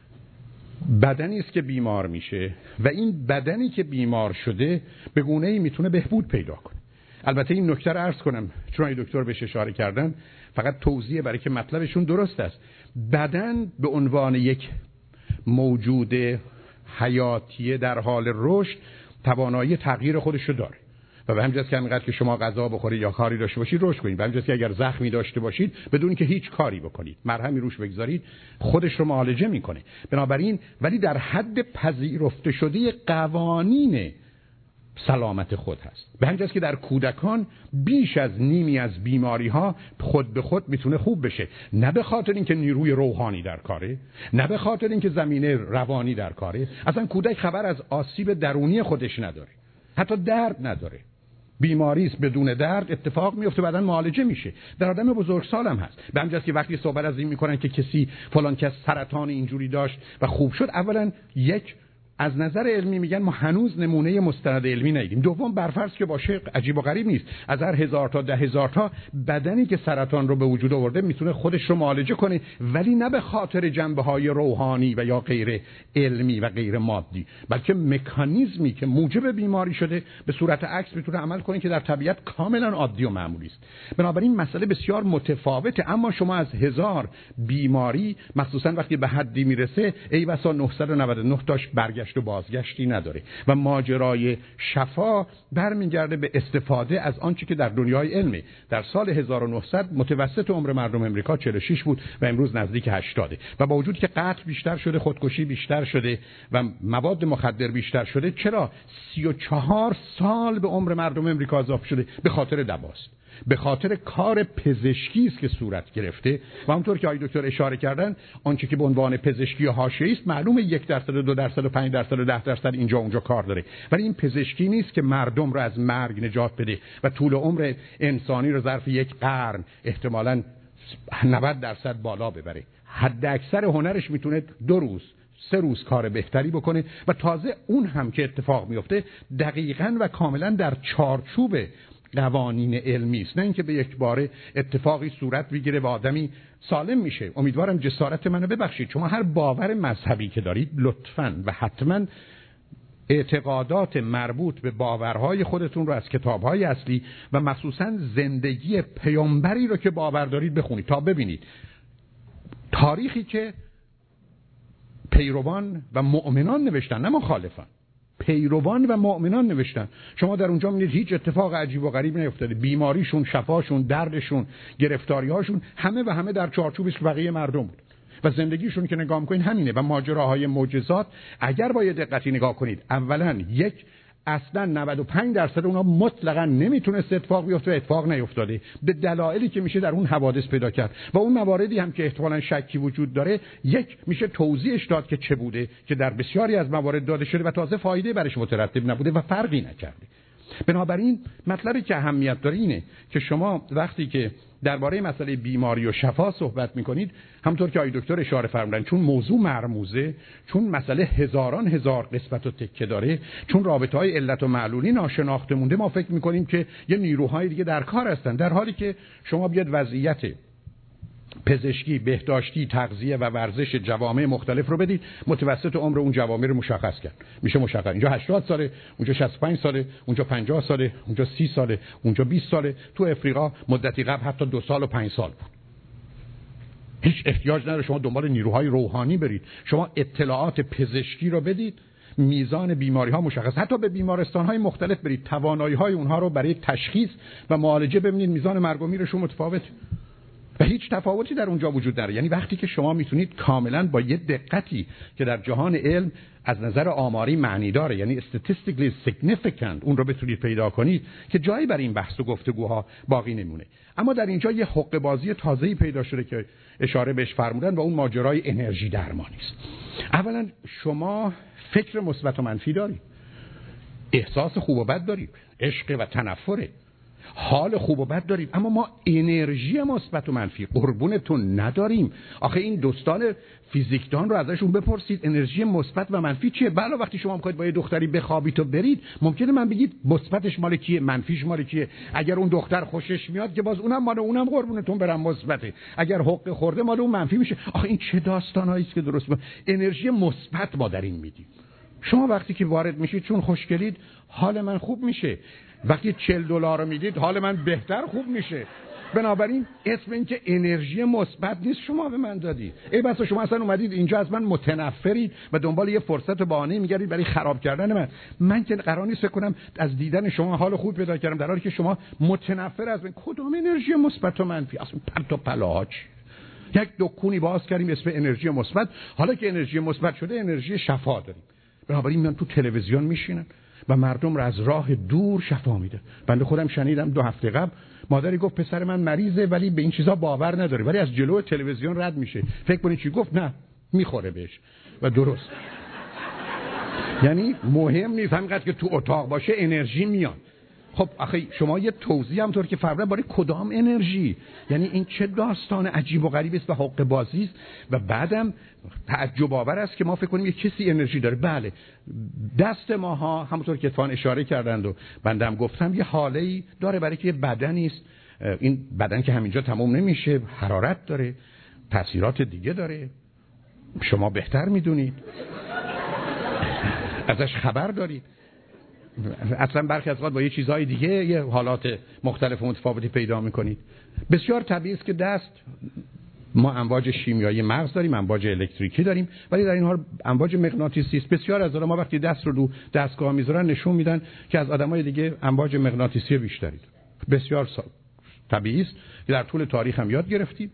S1: بدنی است که بیمار میشه و این بدنی که بیمار شده به گونه‌ای میتونه بهبود پیدا کنه. البته این نکته رو عرض کنم چون این دکتر بهش اشاره کردن، فقط توضیح برای که مطلبشون درست است. بدن به عنوان یک موجود حیاتی در حال رشد توانایی تغییر خودش رو داره و به همین جاست که همینقدر که شما غذا بخورید یا کاری داشته باشید رشد کنید، به همین جاست که اگر زخمی داشته باشید بدون که هیچ کاری بکنید مرهمی روش بگذارید خودش رو معالجه میکنه. بنابراین ولی در حد پذیرفته شده قوانین سلامت خود هست. به همین جاست که در کودکان بیش از نیمی از بیماری ها خود به خود میتونه خوب بشه، نه به خاطر اینکه نیروی روحانی در کاره، نه به خاطر اینکه زمینه روانی در کاره، اصلا کودک خبر از آسیب درونی خودش نداره، حتی درد نداره، بیماری است بدون درد اتفاق میفته، بعدن معالجه میشه. در آدم بزرگسال هم هست. به همین جاست که وقتی صحبت از این میکنن که کسی فلان کس سرطان اینجوری داشت و خوب شد، اولا یک از نظر علمی میگن ما هنوز نمونه مستند علمی ندیدیم. دوم برفرض که باشه عجیب و غریب نیست، از هر هزار تا ده هزار تا بدنی که سرطان رو به وجود آورده میتونه خودش رو معالجه کنه، ولی نه به خاطر جنبه‌های روحانی و یا غیر علمی و غیر مادی، بلکه مکانیزمی که موجب بیماری شده به صورت عکس میتونه عمل کنه که در طبیعت کاملا عادی و معمولی است. بنابراین مسئله بسیار متفاوته. اما شما از هزار بیماری مخصوصا وقتی به حدی میرسه ای بسا نهصد و نود و نه تاش برگشت و بازگشتی نداره و ماجرای شفا برمیگرده به استفاده از آنچه که در دنیای علمه. در سال هزار و نهصد متوسط عمر مردم امریکا چهل و شش بود و امروز نزدیک هشتاد و با وجود که قتل بیشتر شده، خودکشی بیشتر شده و مواد مخدر بیشتر شده، چرا سی و چهار سال به عمر مردم امریکا اضافه شده؟ به خاطر دواست، به خاطر کار پزشکی است که صورت گرفته و همونطور که آقای دکتر اشاره کردن آنچه که به عنوان پزشکی حاشیه‌ای است معلومه یک درصد و دو درصد و پنج درصد و ده درصد اینجا اونجا کار داره، ولی این پزشکی نیست که مردم رو از مرگ نجات بده و طول عمر انسانی رو ظرف یک قرن احتمالاً نود درصد بالا ببره. حد اکثر هنرش میتونه دو روز سه روز کار بهتری بکنه و تازه اون هم که اتفاق میفته دقیقاً و کاملاً در چارچوب قوانین علمی است، نه اینکه به یک باره اتفاقی صورت بگیره و آدمی سالم میشه. امیدوارم جسارت منو ببخشید. شما هر باور مذهبی که دارید لطفاً و حتماً اعتقادات مربوط به باورهای خودتون رو از کتاب‌های اصلی و مخصوصاً زندگی پیامبری رو که باور دارید بخونید تا ببینید تاریخی که پیروان و مؤمنان نوشتن، نه مخالفان، پیروان و مؤمنان نوشتن. شما در اونجا می‌بینید هیچ اتفاق عجیب و غریب نیفتاده. بیماریشون، شفاشون، دردشون، گرفتاری‌هاشون همه و همه در چارچوب بقیه مردم بود و زندگیشون که نگاه می‌کنید همینه. و ماجراهای معجزات اگر با یه دقتی نگاه کنید، اولا یک اصلا نود و پنج درصد اونها مطلقاً نمیتونست اتفاق بیفته و اتفاق نیفتاده به دلایلی که میشه در اون حوادث پیدا کرد و اون مواردی هم که احتمالاً شکی وجود داره یک میشه توضیحش داد که چه بوده که در بسیاری از موارد داده شده و تازه فایده برش مترتب نبوده و فرقی نکرده. بنابراین مطلبی که اهمیت داره اینه که شما وقتی که درباره مسئله بیماری و شفا صحبت میکنید، همونطور که آقای دکتر اشاره فرمودن، چون موضوع مرموزه، چون مسئله هزاران هزار قسمت و تکه داره، چون رابطه‌های علت و معلولی ناشناخته مونده، ما فکر میکنیم که یه نیروهای دیگه در کار هستن، در حالی که شما بیاد وضعیت پزشکی، بهداشتی، تغذیه و ورزش جوامع مختلف رو بدید، متوسط عمر اون جوامع رو مشخص کرد. میشه مشخص اینجا هشتاد ساله، اونجا شصت و پنج ساله، اونجا پنجاه ساله، اونجا سی ساله، اونجا بیست ساله. تو افریقا مدتی قبل حتی دو سال و پنج سال بود. هیچ احتیاج نداره شما دنبال نیروهای روحانی برید. شما اطلاعات پزشکی رو بدید، میزان بیماری ها مشخص، حتی به بیمارستان های مختلف برید، توانایی های اونها رو برای تشخیص و معالجه ببینید، میزان مرگ و میرشون متفاوت و هیچ تفاوتی در اونجا وجود نداره. یعنی وقتی که شما میتونید کاملا با یه دقتی که در جهان علم از نظر آماری معنی داره، یعنی statistically significant، اون رو بتونید پیدا کنید که جایی برای این بحث و گفتگوها باقی نمونه. اما در اینجا یه حقه بازی تازه‌ای پیدا شده که اشاره بهش فرمودن و اون ماجرای انرژی درمانی است. اولا شما فکر مثبت و منفی دارید، احساس خوب و بد دارید، عشق و تنفره، حال خوب و بد داریم، اما ما انرژی مثبت و منفی قربونتون نداریم. آخه این دوستان فیزیکدان رو ازشون بپرسید انرژی مثبت و منفی چیه. بله وقتی شما میخواید با یه دختری بخوابید و برید، ممکنه من بگید مثبتش مال کیه، منفیش مال کیه. اگر اون دختر خوشش میاد که باز اونم مال اونم قربونتون برم مثبته، اگر حق خورده مال اون منفی میشه. آخه این چه داستانایی است که درست با انرژی مثبت ما در این میدیم. شما وقتی که وارد میشید چون خوشگلید حال من خوب میشه، وقتی چهل دلار رو میدید حال من بهتر خوب میشه. بنابراین اسم این که انرژی مثبت نیست شما به من دادید. ای بسا شما اصلا اومدید اینجا از من متنفرید و دنبال یه فرصت و بهانه میگردید برای خراب کردن من. من که قرار نیست کنم از دیدن شما حال خوب پیدا کردم، در حالی که شما متنفر از من. کدوم انرژی مثبت و منفی؟ اصلا پرت و پلاها چی؟ یک دکونی باز کردیم اسم انرژی مثبت، حالا که انرژی مثبت شده انرژی شفا داریم. بنابراین من تو تلویزیون میشینن و مردم را از راه دور شفا میده. بنده خودم شنیدم دو هفته قبل مادری گفت پسر من مریضه ولی به این چیزا باور نداره، ولی از جلو تلویزیون رد میشه. فکر کنید چی گفت؟ نه میخوره بهش و درست. یعنی مهم نیست، همینقدر که تو اتاق باشه انرژی میاد. خب آخه شما یه توضیح همطور که فرمودید برای کدام انرژی؟ یعنی این چه داستان عجیب و غریبی است و حق بازی است و بعدم تعجب آور است که ما فکر کنیم یه کسی انرژی داره. بله، دست ماها همونطور که اتفاقاً اشاره کردند و بنده هم گفتم یه حاله‌ای داره، برای که یه بدنی است. این بدن که همینجا تمام نمیشه، حرارت داره، تاثیرات دیگه داره، شما بهتر میدونید، ازش خبر دارید. اصلا برخی از اوقات با یه چیزهای دیگه یه حالات مختلف و متفاوتی پیدا میکنید. بسیار طبیعی است که دست، ما امواج شیمیایی مغز داریم، امواج الکتریکی داریم، ولی در این حال امواج مغناطیسی است. بسیار از ما وقتی دست رو رو دستگاه میذارن نشون میدن که از آدمای دیگه امواج مغناطیسی بیشتری داره. بسیار طبیعی است که در طول تاریخ هم یاد گرفتیم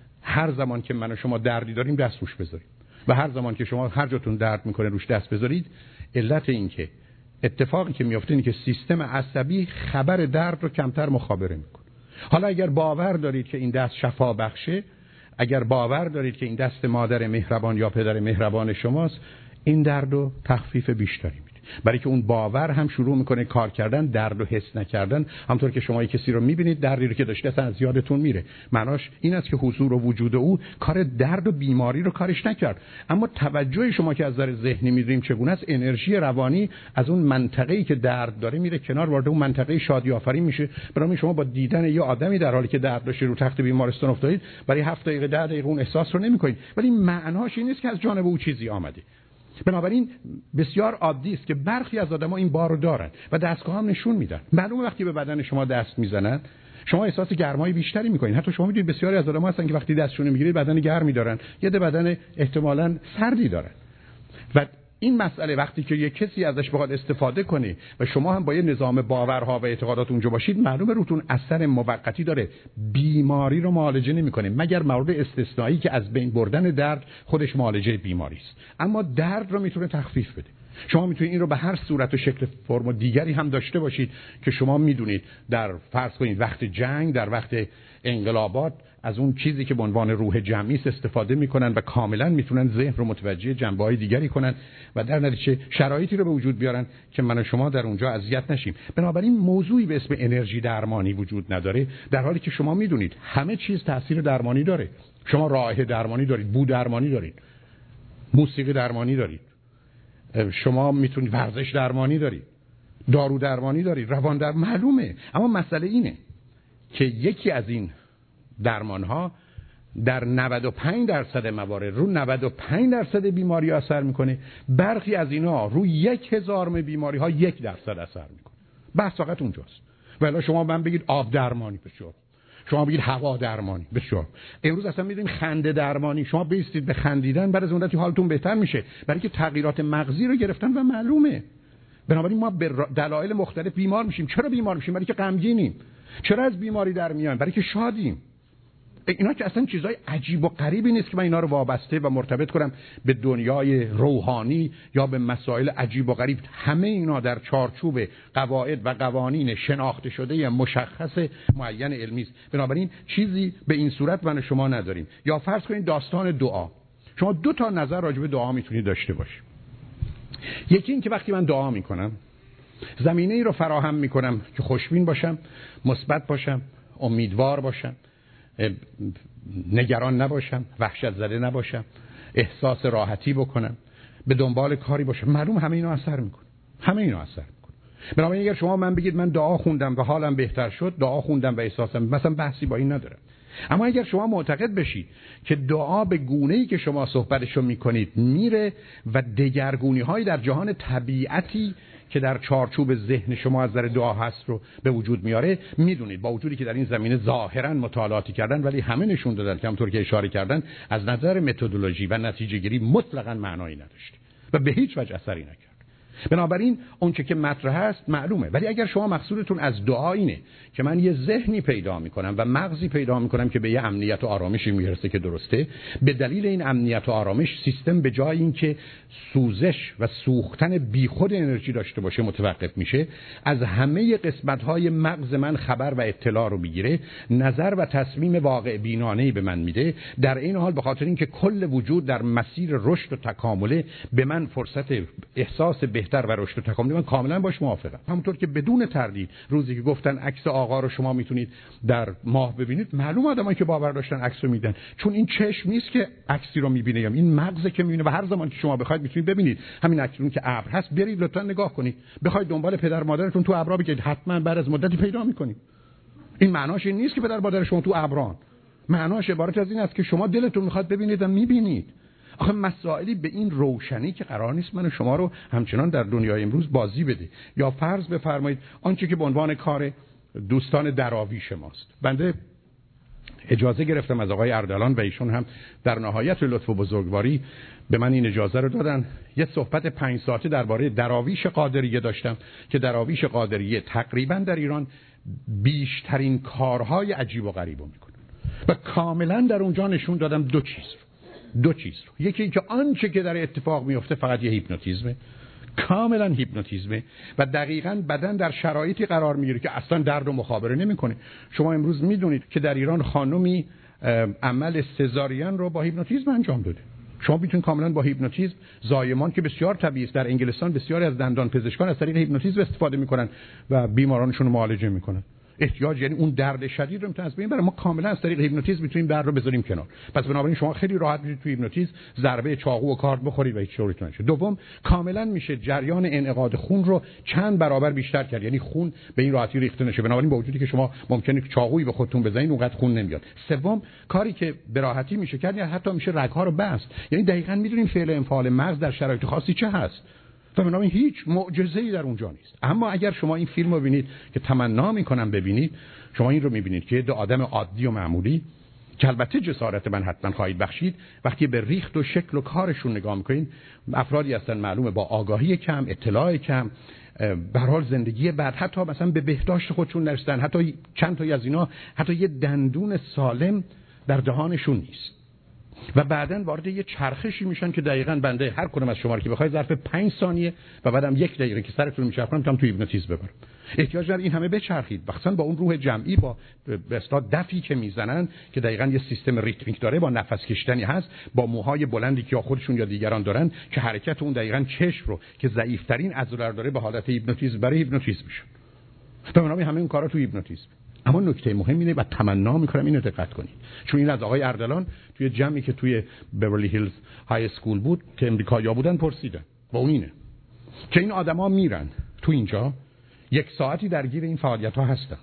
S1: هر زمان که من و شما دردی داریم دست روش بذاریم و هر زمان که شما هر جاتون درد میکنه روش دست بذارید. علت این که اتفاقی که میفته اینه که سیستم عصبی خبر درد رو کمتر مخابره میکنه. حالا اگر باور دارید که این دست شفا بخشه، اگر باور دارید که این دست مادر مهربان یا پدر مهربان شماست، این درد رو تخفیف بیشتری میده. برای که اون باور هم شروع میکنه کار کردن، درد رو حس نکردن. همونطور که شما کسی رو میبینید دردی رو که داشته اصلا از یادتون میره، معناش این است که حضور و وجود او کار درد و بیماری رو کارش نکرد. اما توجه شما که از نظر ذهنی میدونیم چگونه است، انرژی روانی از اون منطقه‌ای که درد داره میره کنار، وارد اون منطقه شادی آفرین میشه. برای شما با دیدن یه آدمی در حالی که درد داشته رو تخت بیمارستان افتادید، برای هفت دقیقه ده دقیقه اون احساس رو نمیکنید، ولی معناش این نیست که از جانب او چیزی آمده. بنابراین بسیار عادی است که برخی از آدم‌ها این بار رو دارن و دستگاه هم نشون میدن. معلومه وقتی به بدن شما دست میزنن شما احساس گرمای بیشتری میکنید. حتی شما میدونید بسیاری از آدم‌ها هستن که وقتی دستشون میگیرید بدن گرمی دارن، یه ده بدن احتمالاً سردی دارن. و این مسئله وقتی که یک کسی ازش بخواد استفاده کنه و شما هم با یه نظام باورها و اعتقادات اونجا باشید، معلومه روتون اثر موقتی داره، بیماری رو معالجه نمیکنه مگر مورد استثنایی که از بین بردن درد خودش معالجه بیماری است. اما درد رو میتونه تخفیف بده. شما میتونید این رو به هر صورت و شکل فرم و دیگری هم داشته باشید که شما میدونید در فرض کنید وقت جنگ، در وقت انقلابات از اون چیزی که به عنوان روح جمعی است استفاده میکنن و کاملا میتونن ذهن رو متوجه جنبه‌های دیگری کنن و در نتیجه شرایطی رو به وجود بیارن که من و شما در اونجا اذیت نشیم. بنابراین موضوعی به اسم انرژی درمانی وجود نداره، در حالی که شما میدونید همه چیز تاثیر درمانی داره. شما رائحه درمانی دارید، بو درمانی دارید، موسیقی درمانی دارید، شما میتونید ورزش درمانی دارید، دارو درمانی دارید، روان در معلومه. اما مسئله اینه که یکی از این درمان ها در نود و پنج درصد موارد رو نود و پنج درصد بیماری ها اثر میکنه، برخی از اینا رو یک هزارم بیماری ها یک درصد اثر میکنه. بس فقط اونجاست. ولی شما من بگید آب درمانی بسیار، شما بگید هوا درمانی بسیار. امروز اصلا میدونیم خنده درمانی، شما بیستید به خندیدن بعد از اون مدتی حالتون بهتر میشه، برای که تغییرات مغزی رو گرفتن و معلومه. بنابراین ما به دلایل مختلف بیمار میشیم. چرا بیمار میشیم؟ برای که غمگینیم. چرا از بیماری در میایم؟ برای که شادیم. اینا که اصلا چیزای عجیب و غریبی نیست که من اینا رو وابسته و مرتبط کنم به دنیای روحانی یا به مسائل عجیب و غریب. همه اینا در چارچوب قواعد و قوانین شناخته شده مشخص معین علمی است. بنابراین چیزی به این صورت من و شما نداریم. یا فرض کنید داستان دعا، شما دو تا نظر راجع به دعا میتونید داشته باشید. یکی این که وقتی من دعا میکنم زمینه ای رو فراهم میکنم که خوشبین باشم، مثبت باشم، امیدوار باشم، نگران نباشم، وحشت زده نباشم، احساس راحتی بکنم، به دنبال کاری باشم. معلوم همه اینا اثر میکنه. همه اینا اثر میکنه. بنابراین اگر شما من بگید من دعا خوندم و حالم بهتر شد، دعا خوندم و احساسم، مثلا بحثی با این ندارم. اما اگر شما معتقد بشید که دعا به گونه‌ای که شما صحبتشو میکنید میره و دگرگونی‌هایی در جهان طبیعتی که در چارچوب ذهن شما از نظر دعا هست رو به وجود میاره، میدونید با وجودی که در این زمینه ظاهرا مطالعاتی کردن ولی همه نشون دادن که همونطور که اشاره کردن از نظر متدولوژی و نتیجه گیری مطلقاً معنایی نداشت و به هیچ وجه اثری نکرد. بنابراین اون چه که مطرح است معلومه. ولی اگر شما مقصودتون از دعا اینه که من یه ذهنی پیدا میکنم و مغزی پیدا میکنم که به یه امنیت و آرامشی میرسه که درسته، به دلیل این امنیت و آرامش سیستم به جای اینکه سوزش و سوختن بیخود انرژی داشته باشه متوقف میشه، از همه قسمت‌های مغز من خبر و اطلاع رو میگیره، نظر و تصمیم واقع بینانه‌ای به من میده. در این حال به خاطر اینکه کل وجود در مسیر رشد و تکامله به من فرصت احساس به بهتر و رشد و تکامل، من کاملا باش موافقم. همونطور که بدون تردید روزی که گفتن عکس آقا رو شما میتونید در ماه ببینید، معلوم آدمایی که باور داشتن عکس رو میدن، چون این چشم نیست که عکسی رو میبینه، یا این مغزه که میبینه و هر زمان که شما بخواید میتونید ببینید. همین اکنون که ابر هست، برید لطفا نگاه کنید، بخواید دنبال پدر مادرتون تو ابرا بگید، حتما بعد از مدتی پیدا میکنید. این معناش این نیست که پدر مادر شما تو ابران، معناش عبارت از این است که شما دلتون میخواد ببینید و میبینید. آخه مسائلی به این روشنی که قرار نیست من و شما رو همچنان در دنیای امروز بازی بده. یا فرض بفرمایید آنچه که به عنوان کار دوستان دراویش ماست، بنده اجازه گرفتم از آقای اردلان و ایشون هم در نهایت لطف و بزرگواری به من این اجازه رو دادن، یه صحبت پنج ساعته درباره دراویش قادریه داشتم که دراویش قادریه تقریبا در ایران بیشترین کارهای عجیب و غریب رو میکنن و کاملا در اونجا نشون دادم دو چیز رو. دو چیز رو. یکی این که آنچه که در اتفاق میفته فقط یه هیپنوتیزمه، کاملا هیپنوتیزمه و دقیقاً بدن در شرایطی قرار میگیره که اصلا درد و مخابره نمیکنه. شما امروز میدونید که در ایران خانمی عمل سزارین رو با هیپنوتیزم انجام داده. شما میتونید کاملا با هیپنوتیزم، زایمان که بسیار طبیعی است، در انگلستان بسیاری از دندان پزشکان از طریق هیپنوتیزم استفاده میکنن و بیمارانشون رو معالجه میکنن. احتیاج یعنی اون درد شدید رو میتونن از بین ببرن. ما کاملا از طریق هیپنوتیزم میتونیم درد رو بذاریم کنار. پس بنابراین شما خیلی راحت میتونید تو هیپنوتیزم ضربه چاقو و کارد بخورید و هیچ شوریتون نشه. دوم، کاملا میشه جریان انعقاد خون رو چند برابر بیشتر کرد، یعنی خون به این راحتی ریخته نشه. بنابراین با وجودی که شما ممکنه چاقویی به خودتون بزنید اونقدر خون نمیاد. سوم، کاری که به راحتی میشه کرد، یا حتی میشه رگ‌ها رو بست. یعنی دقیقاً میدونیم فعل انفعال مغز در شرایط خاصی چه هست. بنابراین هیچ معجزه‌ای در اونجا نیست. اما اگر شما این فیلم رو ببینید که تمنا میکنم ببینید، شما این رو میبینید که دو آدم عادی و معمولی که البته جسارت من حتما خواهید بخشید، وقتی به ریخت و شکل و کارشون نگاه میکنید، افرادی هستن معلومه با آگاهی کم، اطلاع کم، به هر حال زندگی بعد، حتی مثلا به بهداشت خودشون نرسیدن، حتی چند تا از اینا حتی یه دندون سالم در دهانشون نیست و بعدن وارد یه چرخشی میشن که دقیقاً بنده هر کدوم از شما رو که بخواید ظرف پنج ثانیه و بعدم یک دقیقه که سرتون میچرخونم تا تو هیپنوتیزم ببرم. احتیاج داره این همه بچرخید، مثلا با اون روح جمعی، با به اصطلاح دفی که میزنن که دقیقاً یه سیستم ریتمیک داره، با نفس کشیدنی هست، با موهای بلندی که یا خودشون یا دیگران دارن که حرکت اون دقیقاً چشم رو که ضعیف‌ترین عضله داره به حالت هیپنوتیزم برای هیپنوتیزم میشه. بنابراین همه اون کارا تو هیپنوتیزم. اما نکته مهم اینه و تمنا میکنم اینو دقت کنید، چون این از آقای اردلان توی جمعی که توی بیورلی هیلز های اسکول بود که امریکایی‌ها بودن پرسیدن و اون اینه که این آدما میرن تو اینجا یک ساعتی درگیر این فعالیت‌ها هستن،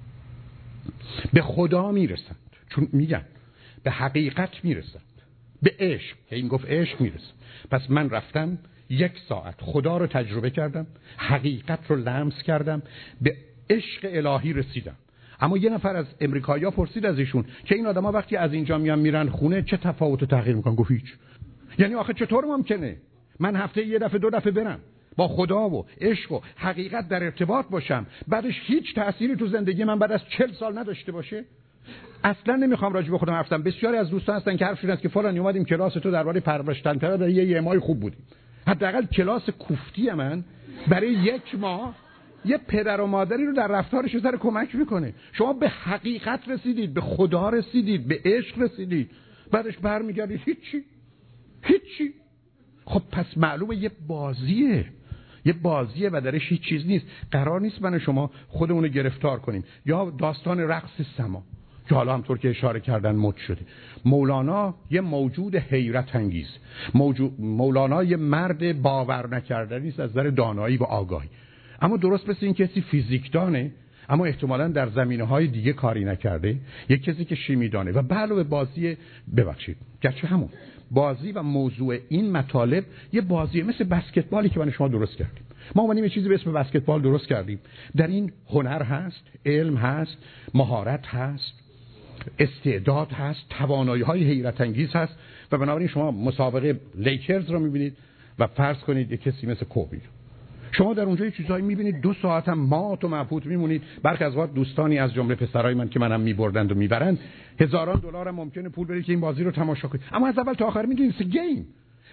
S1: به خدا میرسند، چون میگن به حقیقت میرسند، به عشق، که این گفت عشق میرسند. پس من رفتم یک ساعت خدا رو تجربه کردم، حقیقت رو لمس کردم، به عشق الهی رسیدم. اما یه نفر از امریکایی‌ها پرسید از ایشون که این آدما وقتی از اینجا میان میرن خونه چه تفاوت و تغییر میکنن؟ گفت هیچ. یعنی آخه چطور ممکنه من هفته یه دفعه دو دفعه برم با خدا و عشق و حقیقت در ارتباط باشم، بعدش هیچ تأثیری تو زندگی من بعد از چهل سال نداشته باشه؟ اصلا نمیخوام راجع به خودم حرف بزنم. بسیاری از دوستان هستن که حرف شدن که فلان اومدیم کلاس تو درباره پرورش تن‌تره در یه ایمای خوب بودیم. حداقل کلاس کوفتی من برای یک ماه یه پدر و مادری رو در رفتارش سر کمک میکنه. شما به حقیقت رسیدید، به خدا رسیدید، به عشق رسیدید، بعدش برمیگردید هیچی هیچی. خب پس معلومه یه بازیه، یه بازیه و درش هیچ چیز نیست. قرار نیست من و شما خودمون رو گرفتار کنیم. یا داستان رقص سما که حالا همطور که اشاره کردن مد شده. مولانا یه موجود حیرت انگیز، موجود مولانا یه مرد باور نکردنی است از نظر دانایی و آگاهی، اما درست مثل این کسی فیزیکدانه اما احتمالاً در زمینه‌های دیگه کاری نکرده، یک کسی که شیمی دانه و علاوه بازی ببخشید گرچه همون بازی و موضوع این مطالب یه بازی مثل بسکتبالی که من شما درست کردیم. ما اومدیم یه چیزی به اسم بسکتبال درست کردیم. در این هنر هست، علم هست، مهارت هست، استعداد هست، توانایی‌های حیرت انگیز هست و بنابراین شما مسابقه لیکرز رو می‌بینید و فرض کنید یک کسی مثل کوبی، شما در اونجا یه چیزایی می‌بینید دو ساعت هم مات و مبهوت میمونید. برخی از وقت دوستانی از جمله پسرای من که منم می‌بردند و میبرند هزاران دلار هم ممکنه پول بدید که این بازی رو تماشا کنید، اما از اول تا آخر می‌دونید گیم.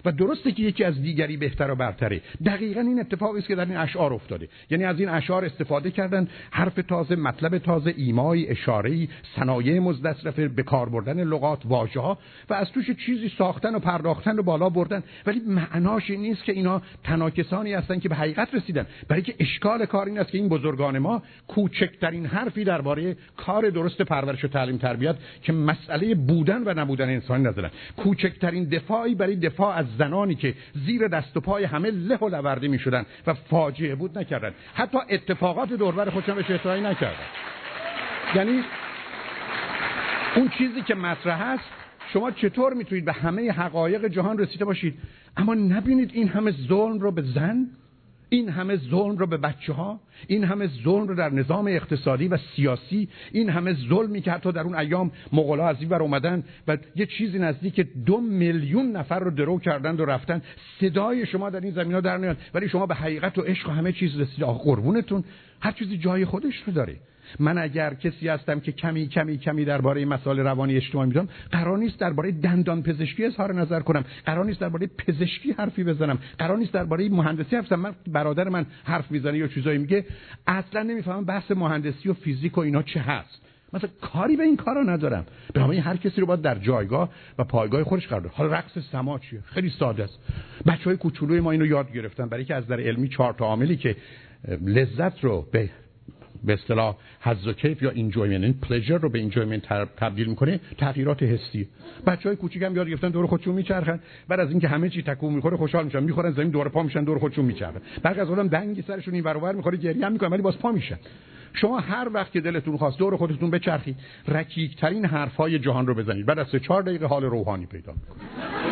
S1: و درسته که یکی از دیگری بهتر و برتره. دقیقاً این اتفاقی است که در این اشعار افتاده. یعنی از این اشعار استفاده کردن، حرف تازه، مطلب تازه، ایمای، اشاره‌ای، صنایع مزدسرفه، به کار بردن لغات، واژه‌ها و از توش چیزی ساختن و پرداختن و بالا بردن، ولی معناش این نیست که اینا تناکسانی هستن که به حقیقت رسیدن. برای که اشکال کار این است که این بزرگان ما کوچکترین حرفی درباره کار درست پرورش و تعلیم تربیت که مسئله بودن و نبودن انسانی نزدن. کوچکترین دفاعی برای دفاع از زنانی که زیر دست و پای همه له و لورده میشدن و فاجعه بود نکردن. حتی اتفاقات دوربر خودشون بهش احترام نکردن. یعنی اون چیزی که مطرح است، شما چطور میتونید به همه حقایق جهان رسیده باشید اما نبینید این همه ظلم رو به زن، این همه ظلم رو به بچه ها، این همه ظلم رو در نظام اقتصادی و سیاسی، این همه ظلمی که حتی در اون ایام مغول‌ها از این ور اومدن و یه چیزی نزدیک دو میلیون نفر رو درو کردند و رفتن. صدای شما در این زمین‌ها در نمیاد، ولی شما به حقیقت و عشق و همه چیز رسید. آخه قربونتون، هر چیزی جای خودش رو داره. من اگر کسی هستم که کمی کمی کمی درباره مسائل روانی اجتماعی می‌دونم، قرار نیست درباره دندان پزشکی اظهار نظر کنم، قرار نیست درباره پزشکی حرفی بزنم، قرار نیست درباره مهندسی حرف بزنم. من برادر من حرف میزنه یا چیزایی میگه، اصلا نمیفهمم بحث مهندسی و فیزیک و اینا چه هست. مثلا کاری به این کارا ندارم. بنابراین هر کسی رو باید در جایگاه و پایگاه خودش قرار بده. حالا رقص سما چیه؟ خیلی ساده است. بچهای کوچولوی ما اینو یاد گرفتن، برای که از نظر علمی چهار تا عاملی که لذت رو به به اصطلاح حظ و کیف یا انجویمنت، این پلژر رو به انجویمنت تبدیل میکنه، تغییرات حسی. بچهای کوچیک هم یاد گرفتن دور خودشون میچرخن، بعد از اینکه همه چی تکون میخوره خوشحال میشن، میخورن زمین، دور پا میشن، دور خودشون میچرخن. بعد از اونم دنگی سرشون این ور اون ور میخوره، گریه هم میکنن ولی باز پا میشن. شما هر وقت که دلتون خواست دور خودتون بچرخید، رکیک ترین حرفای جهان رو بزنید، بعد از سه چهار دقیقه حال روحانی پیدا میکنید.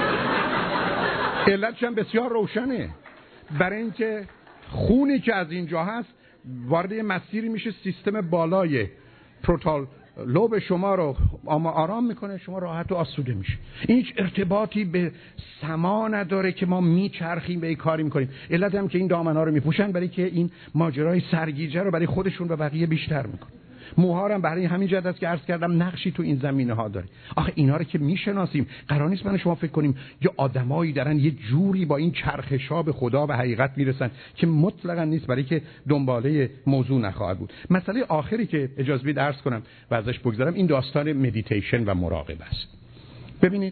S1: علتش هم بسیار روشنه. برای اینکه خونی که از اینجا هست وارد یه مسیری میشه، سیستم بالای پروتال لوب شما رو آرام میکنه، شما راحت و آسوده میشه. این هیچ ارتباطی به سما نداره که ما میچرخیم به این کاری میکنیم. علت هم که این دامنها رو میپوشن برای که این ماجرای سرگیجه رو برای خودشون و بقیه بیشتر میکنه. موها هم برای همین جهت است که عرض کردم نقشی تو این زمینه ها داره. آخه اینا رو که میشناسیم، قرار نیست من شما فکر کنیم یه آدمایی دارن یه جوری با این چرخشا به خدا و حقیقت میرسن که مطلقاً نیست، برای که دنباله موضوع نخواهد بود. مسئله آخری که اجازه بدید عرض کنم و ازش بگذرم، این داستان مدیتیشن و مراقبه است. ببینید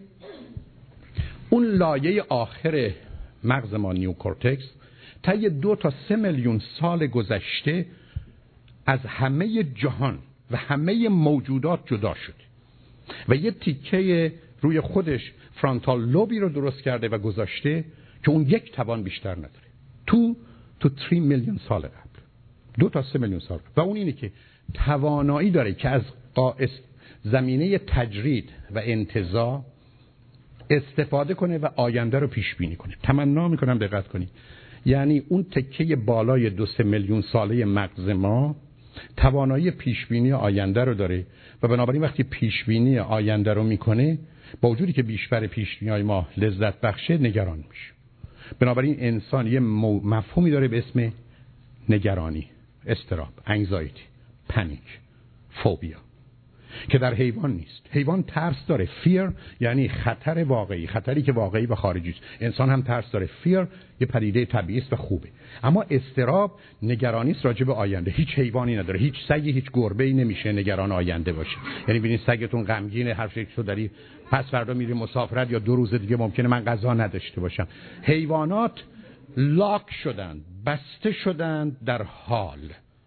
S1: اون لایه آخر مغز ما، نیوکورتکس، تا یه دو تا سه میلیون سال گذشته از همه جهان و همه موجودات جدا شده و یه تیکه روی خودش فرانتال لوبی رو درست کرده و گذاشته که اون یک توان بیشتر نداره. تو تو سه میلیون سال قبل، دو تا سه میلیون سال. و اون اینه که توانایی داره که از قائس زمینه تجرید و انتزاع استفاده کنه و آینده رو پیش بینی کنه. تمنا میکنم دقت کنید. یعنی اون تکه بالای دو سه میلیون ساله مغز ما توانایی پیشبینی آینده رو داره و بنابراین وقتی پیشبینی آینده رو میکنه، با وجودی که بیشتر پیشبینی‌های ما لذت بخشه، نگران میشه. بنابراین انسان یه مفهومی داره به اسم نگرانی، اضطراب، انگزایتی، پنیک، فوبیا، که در حیوان نیست. حیوان ترس داره، فیر یعنی خطر واقعی، خطری که واقعی و خارجی است. انسان هم ترس داره، فیر یه پدیده طبیعی است و خوبه. اما اضطراب، نگرانی است راجع به آینده. هیچ حیوانی نداره، هیچ سگی، هیچ گربه‌ای نمیشه نگران آینده باشه. یعنی ببینید سگتون غمگینه، هر چیزی تو داری، پس فردا میری مسافرت یا دو روز دیگه ممکنه من غذا نداشته باشم. حیوانات لاک شدن، بسته شدن در حال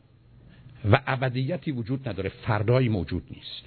S1: و ابدیتی وجود نداره، فردایی موجود نیست.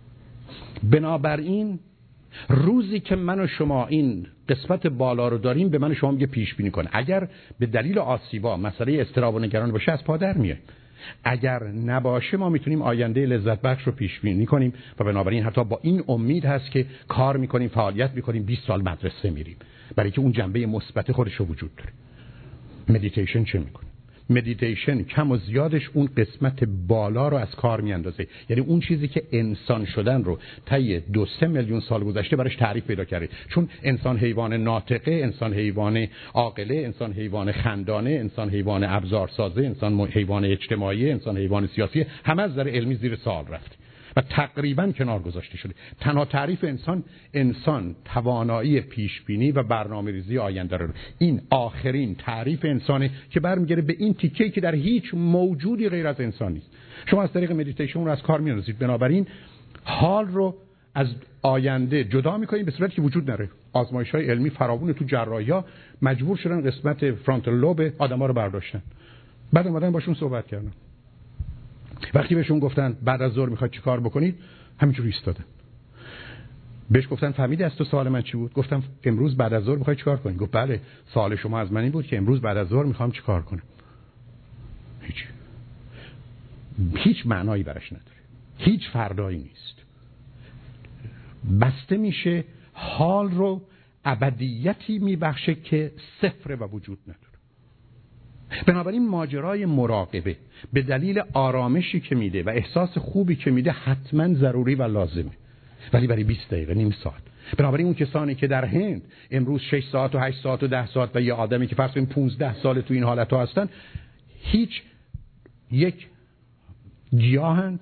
S1: بنابراین روزی که من و شما این قسمت بالا رو داریم، به من و شما میگه پیش بینی کن. اگر به دلیل آسیبا مسئله اضطراب و نگران باشه، از پا در میاد. اگر نباشه، ما میتونیم آینده لذت بخش رو پیش بینی کنیم و بنابراین حتی با این امید هست که کار میکنیم، فعالیت میکنیم، بیست سال مدرسه میریم، برای که اون جنبه مثبت خودش رو وجود داره. مدیتیشن چه میکنه؟ مدیتیشن کم و زیادش اون قسمت بالا رو از کار میاندازه. یعنی اون چیزی که انسان شدن رو طی دو سه میلیون سال گذشته براش تعریف پیدا کرده. چون انسان حیوان ناطقه، انسان حیوان عاقله، انسان حیوان خندانه، انسان حیوان ابزارسازه، انسان حیوان اجتماعی، انسان حیوان سیاسی، همه از نظر علمی زیر سوال رفت. و تقریبا کنار گذاشته شده. تنها تعریف انسان انسان توانایی پیش بینی و برنامه‌ریزی آینده رو. این آخرین تعریف انسانه که برمیگره به این تیکه‌ای که در هیچ موجودی غیر از انسان نیست. شما از طریق مدیتیشن رو از کار می‌اندازید. بنابراین حال رو از آینده جدا می‌کنید به صورتی که وجود نره. آزمایش‌های علمی فراوون تو جراحی‌ها مجبور شدن قسمت فرانتال لوب آدم‌ها رو برداشتن. بعد اومدن باشون صحبت کردن. وقتی بهشون گفتن بعد از ظهر میخواید چیکار بکنید، همینجوری ایستادن. بهش گفتن فهمیدی از تو سوال من چی بود؟ گفتم امروز بعد از ظهر میخواید چیکار کنید؟ گفت بله، سوال شما از من این بود که امروز بعد از ظهر میخوام چیکار کنم. هیچ هیچ معنایی براش نداره. هیچ فردایی نیست. بسته میشه حال رو ابدیتی میبخشه که صفر و وجود نداره. بنابراین ماجرای مراقبه به دلیل آرامشی که میده و احساس خوبی که میده حتما ضروری و لازمه، ولی برای بیست دقیقه، نیم ساعت. بنابراین اون کسانی که در هند امروز شش ساعت و هشت ساعت و ده ساعت و یه آدمی که فرض کنیم پانزده سال تو این حالت ها هستن، هیچ یک گیاهند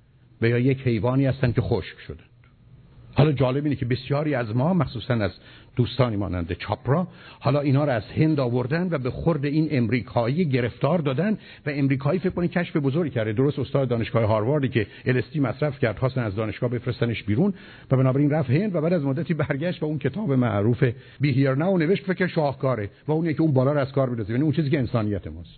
S1: و یا یک حیوانی هستن که خشک شدن. حالا جالب اینه که بسیاری از ما مخصوصا از دوستانی مانند چاپرا حالا اینا رو از هند آوردن و به خورد این امریکایی گرفتار دادن و امریکایی فکر کنید کشف بزرگی کرده. درست استاد دانشگاه هارواردی که ال اس دی مصرف کرد خواستن از دانشگاه بفرستنش بیرون و بنابراین رفت هند و بعد از مدتی برگشت و اون کتاب معروف بی هیر ناو نوشت. فکر شاهکاره و اون که اون بالا رو از کار می‌ندازه، یعنی اون چیزی که انسانیت ماست.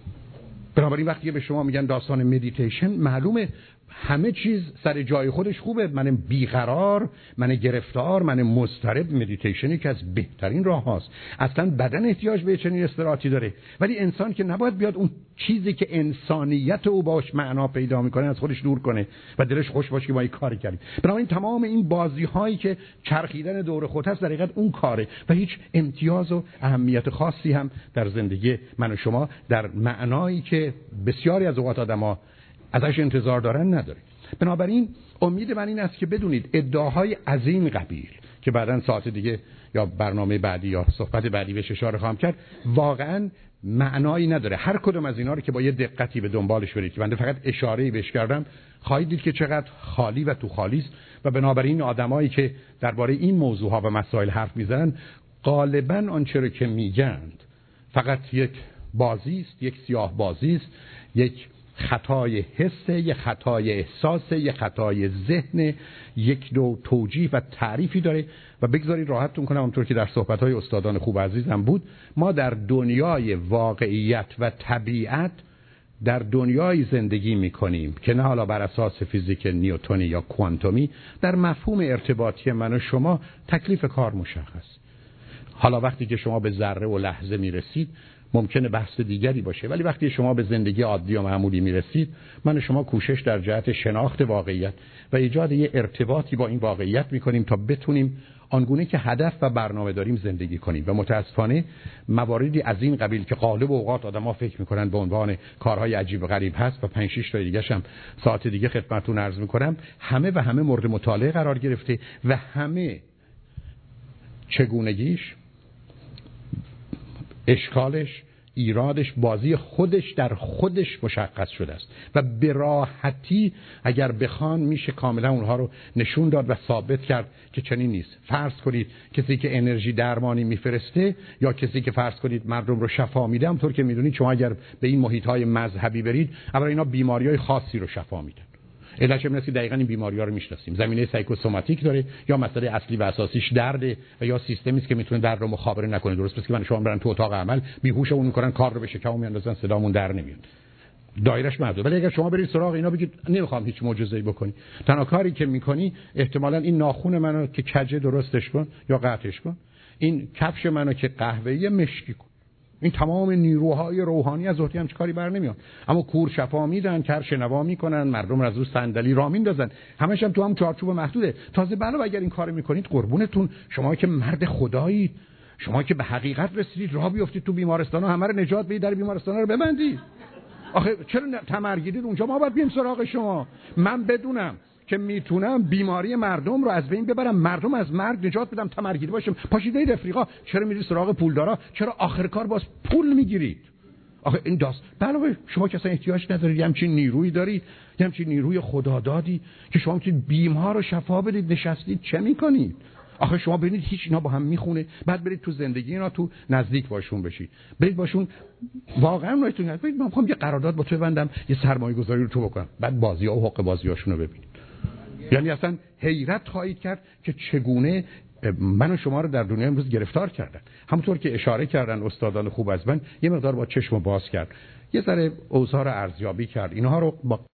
S1: بنابراین وقتی به شما میگن داستان مدیتیشن، معلومه همه چیز سر جای خودش خوبه. من بیقرار، من گرفتار، من مضطرب، مدیتیشنی که از بهترین راه هاست. اصلا بدن احتیاج به چنین استراحتی داره، ولی انسان که نباید بیاد اون چیزی که انسانیت او باش معنا پیدا میکنه از خودش دور کنه و دلش خوش باشه که ما این کاری کردیم. بنابراین تمام این بازی هایی که چرخیدن دور خود هست در حقیقت اون کاره و هیچ امتیاز و اهمیت خاصی هم در زندگی من و شما در معنایی که بسیاری از اوقات آدم‌ها ازش انتظار دارن نداره. بنابراین امید من این است که بدونید ادعاهای عظیم قبیل که بعداً ساعت دیگه یا برنامه بعدی یا صحبت بعدی بهش اشاره خواهم کرد واقعاً معنایی نداره. هر کدوم از اینا رو که با یه دقتی به دنبالش برید که من فقط اشاره‌ای بهش کردم، خواهید دید که چقدر خالی و تو خالی است و بنابراین آدمایی که درباره این موضوعها و مسائل حرف میزنن غالباً آنچه رو که میگند فقط یک بازی است، یک سیاه بازی است، یک خطای حس، یک خطای احساس، یک خطای ذهن، یک دو توجیه و تعریفی داره. و بگذارید راحتتون کنم اونطور که در صحبت‌های استادان خوب عزیزم بود، ما در دنیای واقعیت و طبیعت در دنیای زندگی می‌کنیم که نه حالا بر اساس فیزیک نیوتنی یا کوانتومی. در مفهوم ارتباطی من و شما تکلیف کار مشخص. حالا وقتی که شما به ذره و لحظه میرسید ممکنه بحث دیگری باشه، ولی وقتی شما به زندگی عادی و معمولی میرسید، من و شما کوشش در جهت شناخت واقعیت و ایجاد یه ارتباطی با این واقعیت میکنیم تا بتونیم آنگونه که هدف و برنامه داریم زندگی کنیم. و متاسفانه مواردی از این قبیل که غالب اوقات آدم‌ها فکر میکنن به عنوان کارهای عجیب و غریب هست و پنج شش تا دیگه‌ش هم ساعت دیگه خدمتتون عرض میکنم، همه و همه مورد مطالعه قرار گرفته و همه چگونگیش، اشکالش، ایرادش، بازی خودش در خودش مشخص شده است و به راحتی اگر بخوان میشه کاملا اونها رو نشون داد و ثابت کرد که چنین نیست. فرض کنید کسی که انرژی درمانی میفرسته یا کسی که فرض کنید مردم رو شفا میده، همونطور که میدونید شما اگر به این محیط‌های مذهبی برید، اولا اینا بیماری‌های خاصی رو شفا میدن. علتش این است که دقیقاً این بیماری‌ها رو میشناسیم. زمینه سایکوسوماتیک داره یا مسئله اصلی و اساسیش درده و یا سیستمی است که میتونه درد رو مخابره نکنه. درست پس که من شما برن تو اتاق عمل بیهوشمون میکنن، کار رو به شکم میاندازن، صدامون در نمیاد، دایرش محدود. ولی اگر شما برید سراغ اینا بگید نمیخوام هیچ معجزه‌ای بکنی، تنها کاری که میکنی احتمالاً این ناخن منو که کجه درستش کن یا قطعش کن، این کفش منو که قهوه‌ای مشکی کن. این تمام نیروهای روحانی از عهده هم چه کاری بر نمیاد، اما کور شفا میدن، کر شنوا میکنن، مردم رو از رو صندلی راه میندازن، همش هم تو هم چارچوب محدوده. تازه علاوه اگر این کارو میکنید، قربونتون شما که مرد خدایید، شما که به حقیقت رسیدید، راه بیافتید تو بیمارستانا همه رو نجات بدید، در بیمارستانا رو ببندید. آخه چرا تمرگیدید اونجا؟ ما باید بیایم سراغ شما. من بدونم که میتونم بیماری مردم رو از بین ببرم، مردم از مرگ نجات بدم، تمرگیده باشم. پاشید برید افریقا، چرا میرید سراغ پولدارا؟ چرا آخر کار باز پول میگیرید؟ آخه این داست علاوه شما که اصلا احتیاج ندارید، یه همچین نیرویی دارید، یه همچین نیروی خدادادی که شما میتونید بیمار رو شفا بدید. نشستید چه میکنید؟ آخه شما ببینید هیچ اینا با هم میخونه، بعد برید تو زندگی اینا تو نزدیک باشون بشید، برید باشون واقعا رایتون هست، برید من میخوام یه قرارداد با تو ببندم، یه سرمایه گذاری رو تو بکنم، بعد بازی‌ها و حق بازی‌هاشون رو ببینید. یعنی اصلا حیرت خواهید کرد که چگونه من و شما رو در دنیا امروز گرفتار کردن. همونطور که اشاره کردن استادان خوب از من، یه مقدار با چشم باز کرد، یه ذره اوضاع رو ارزیابی کرد، اینها رو با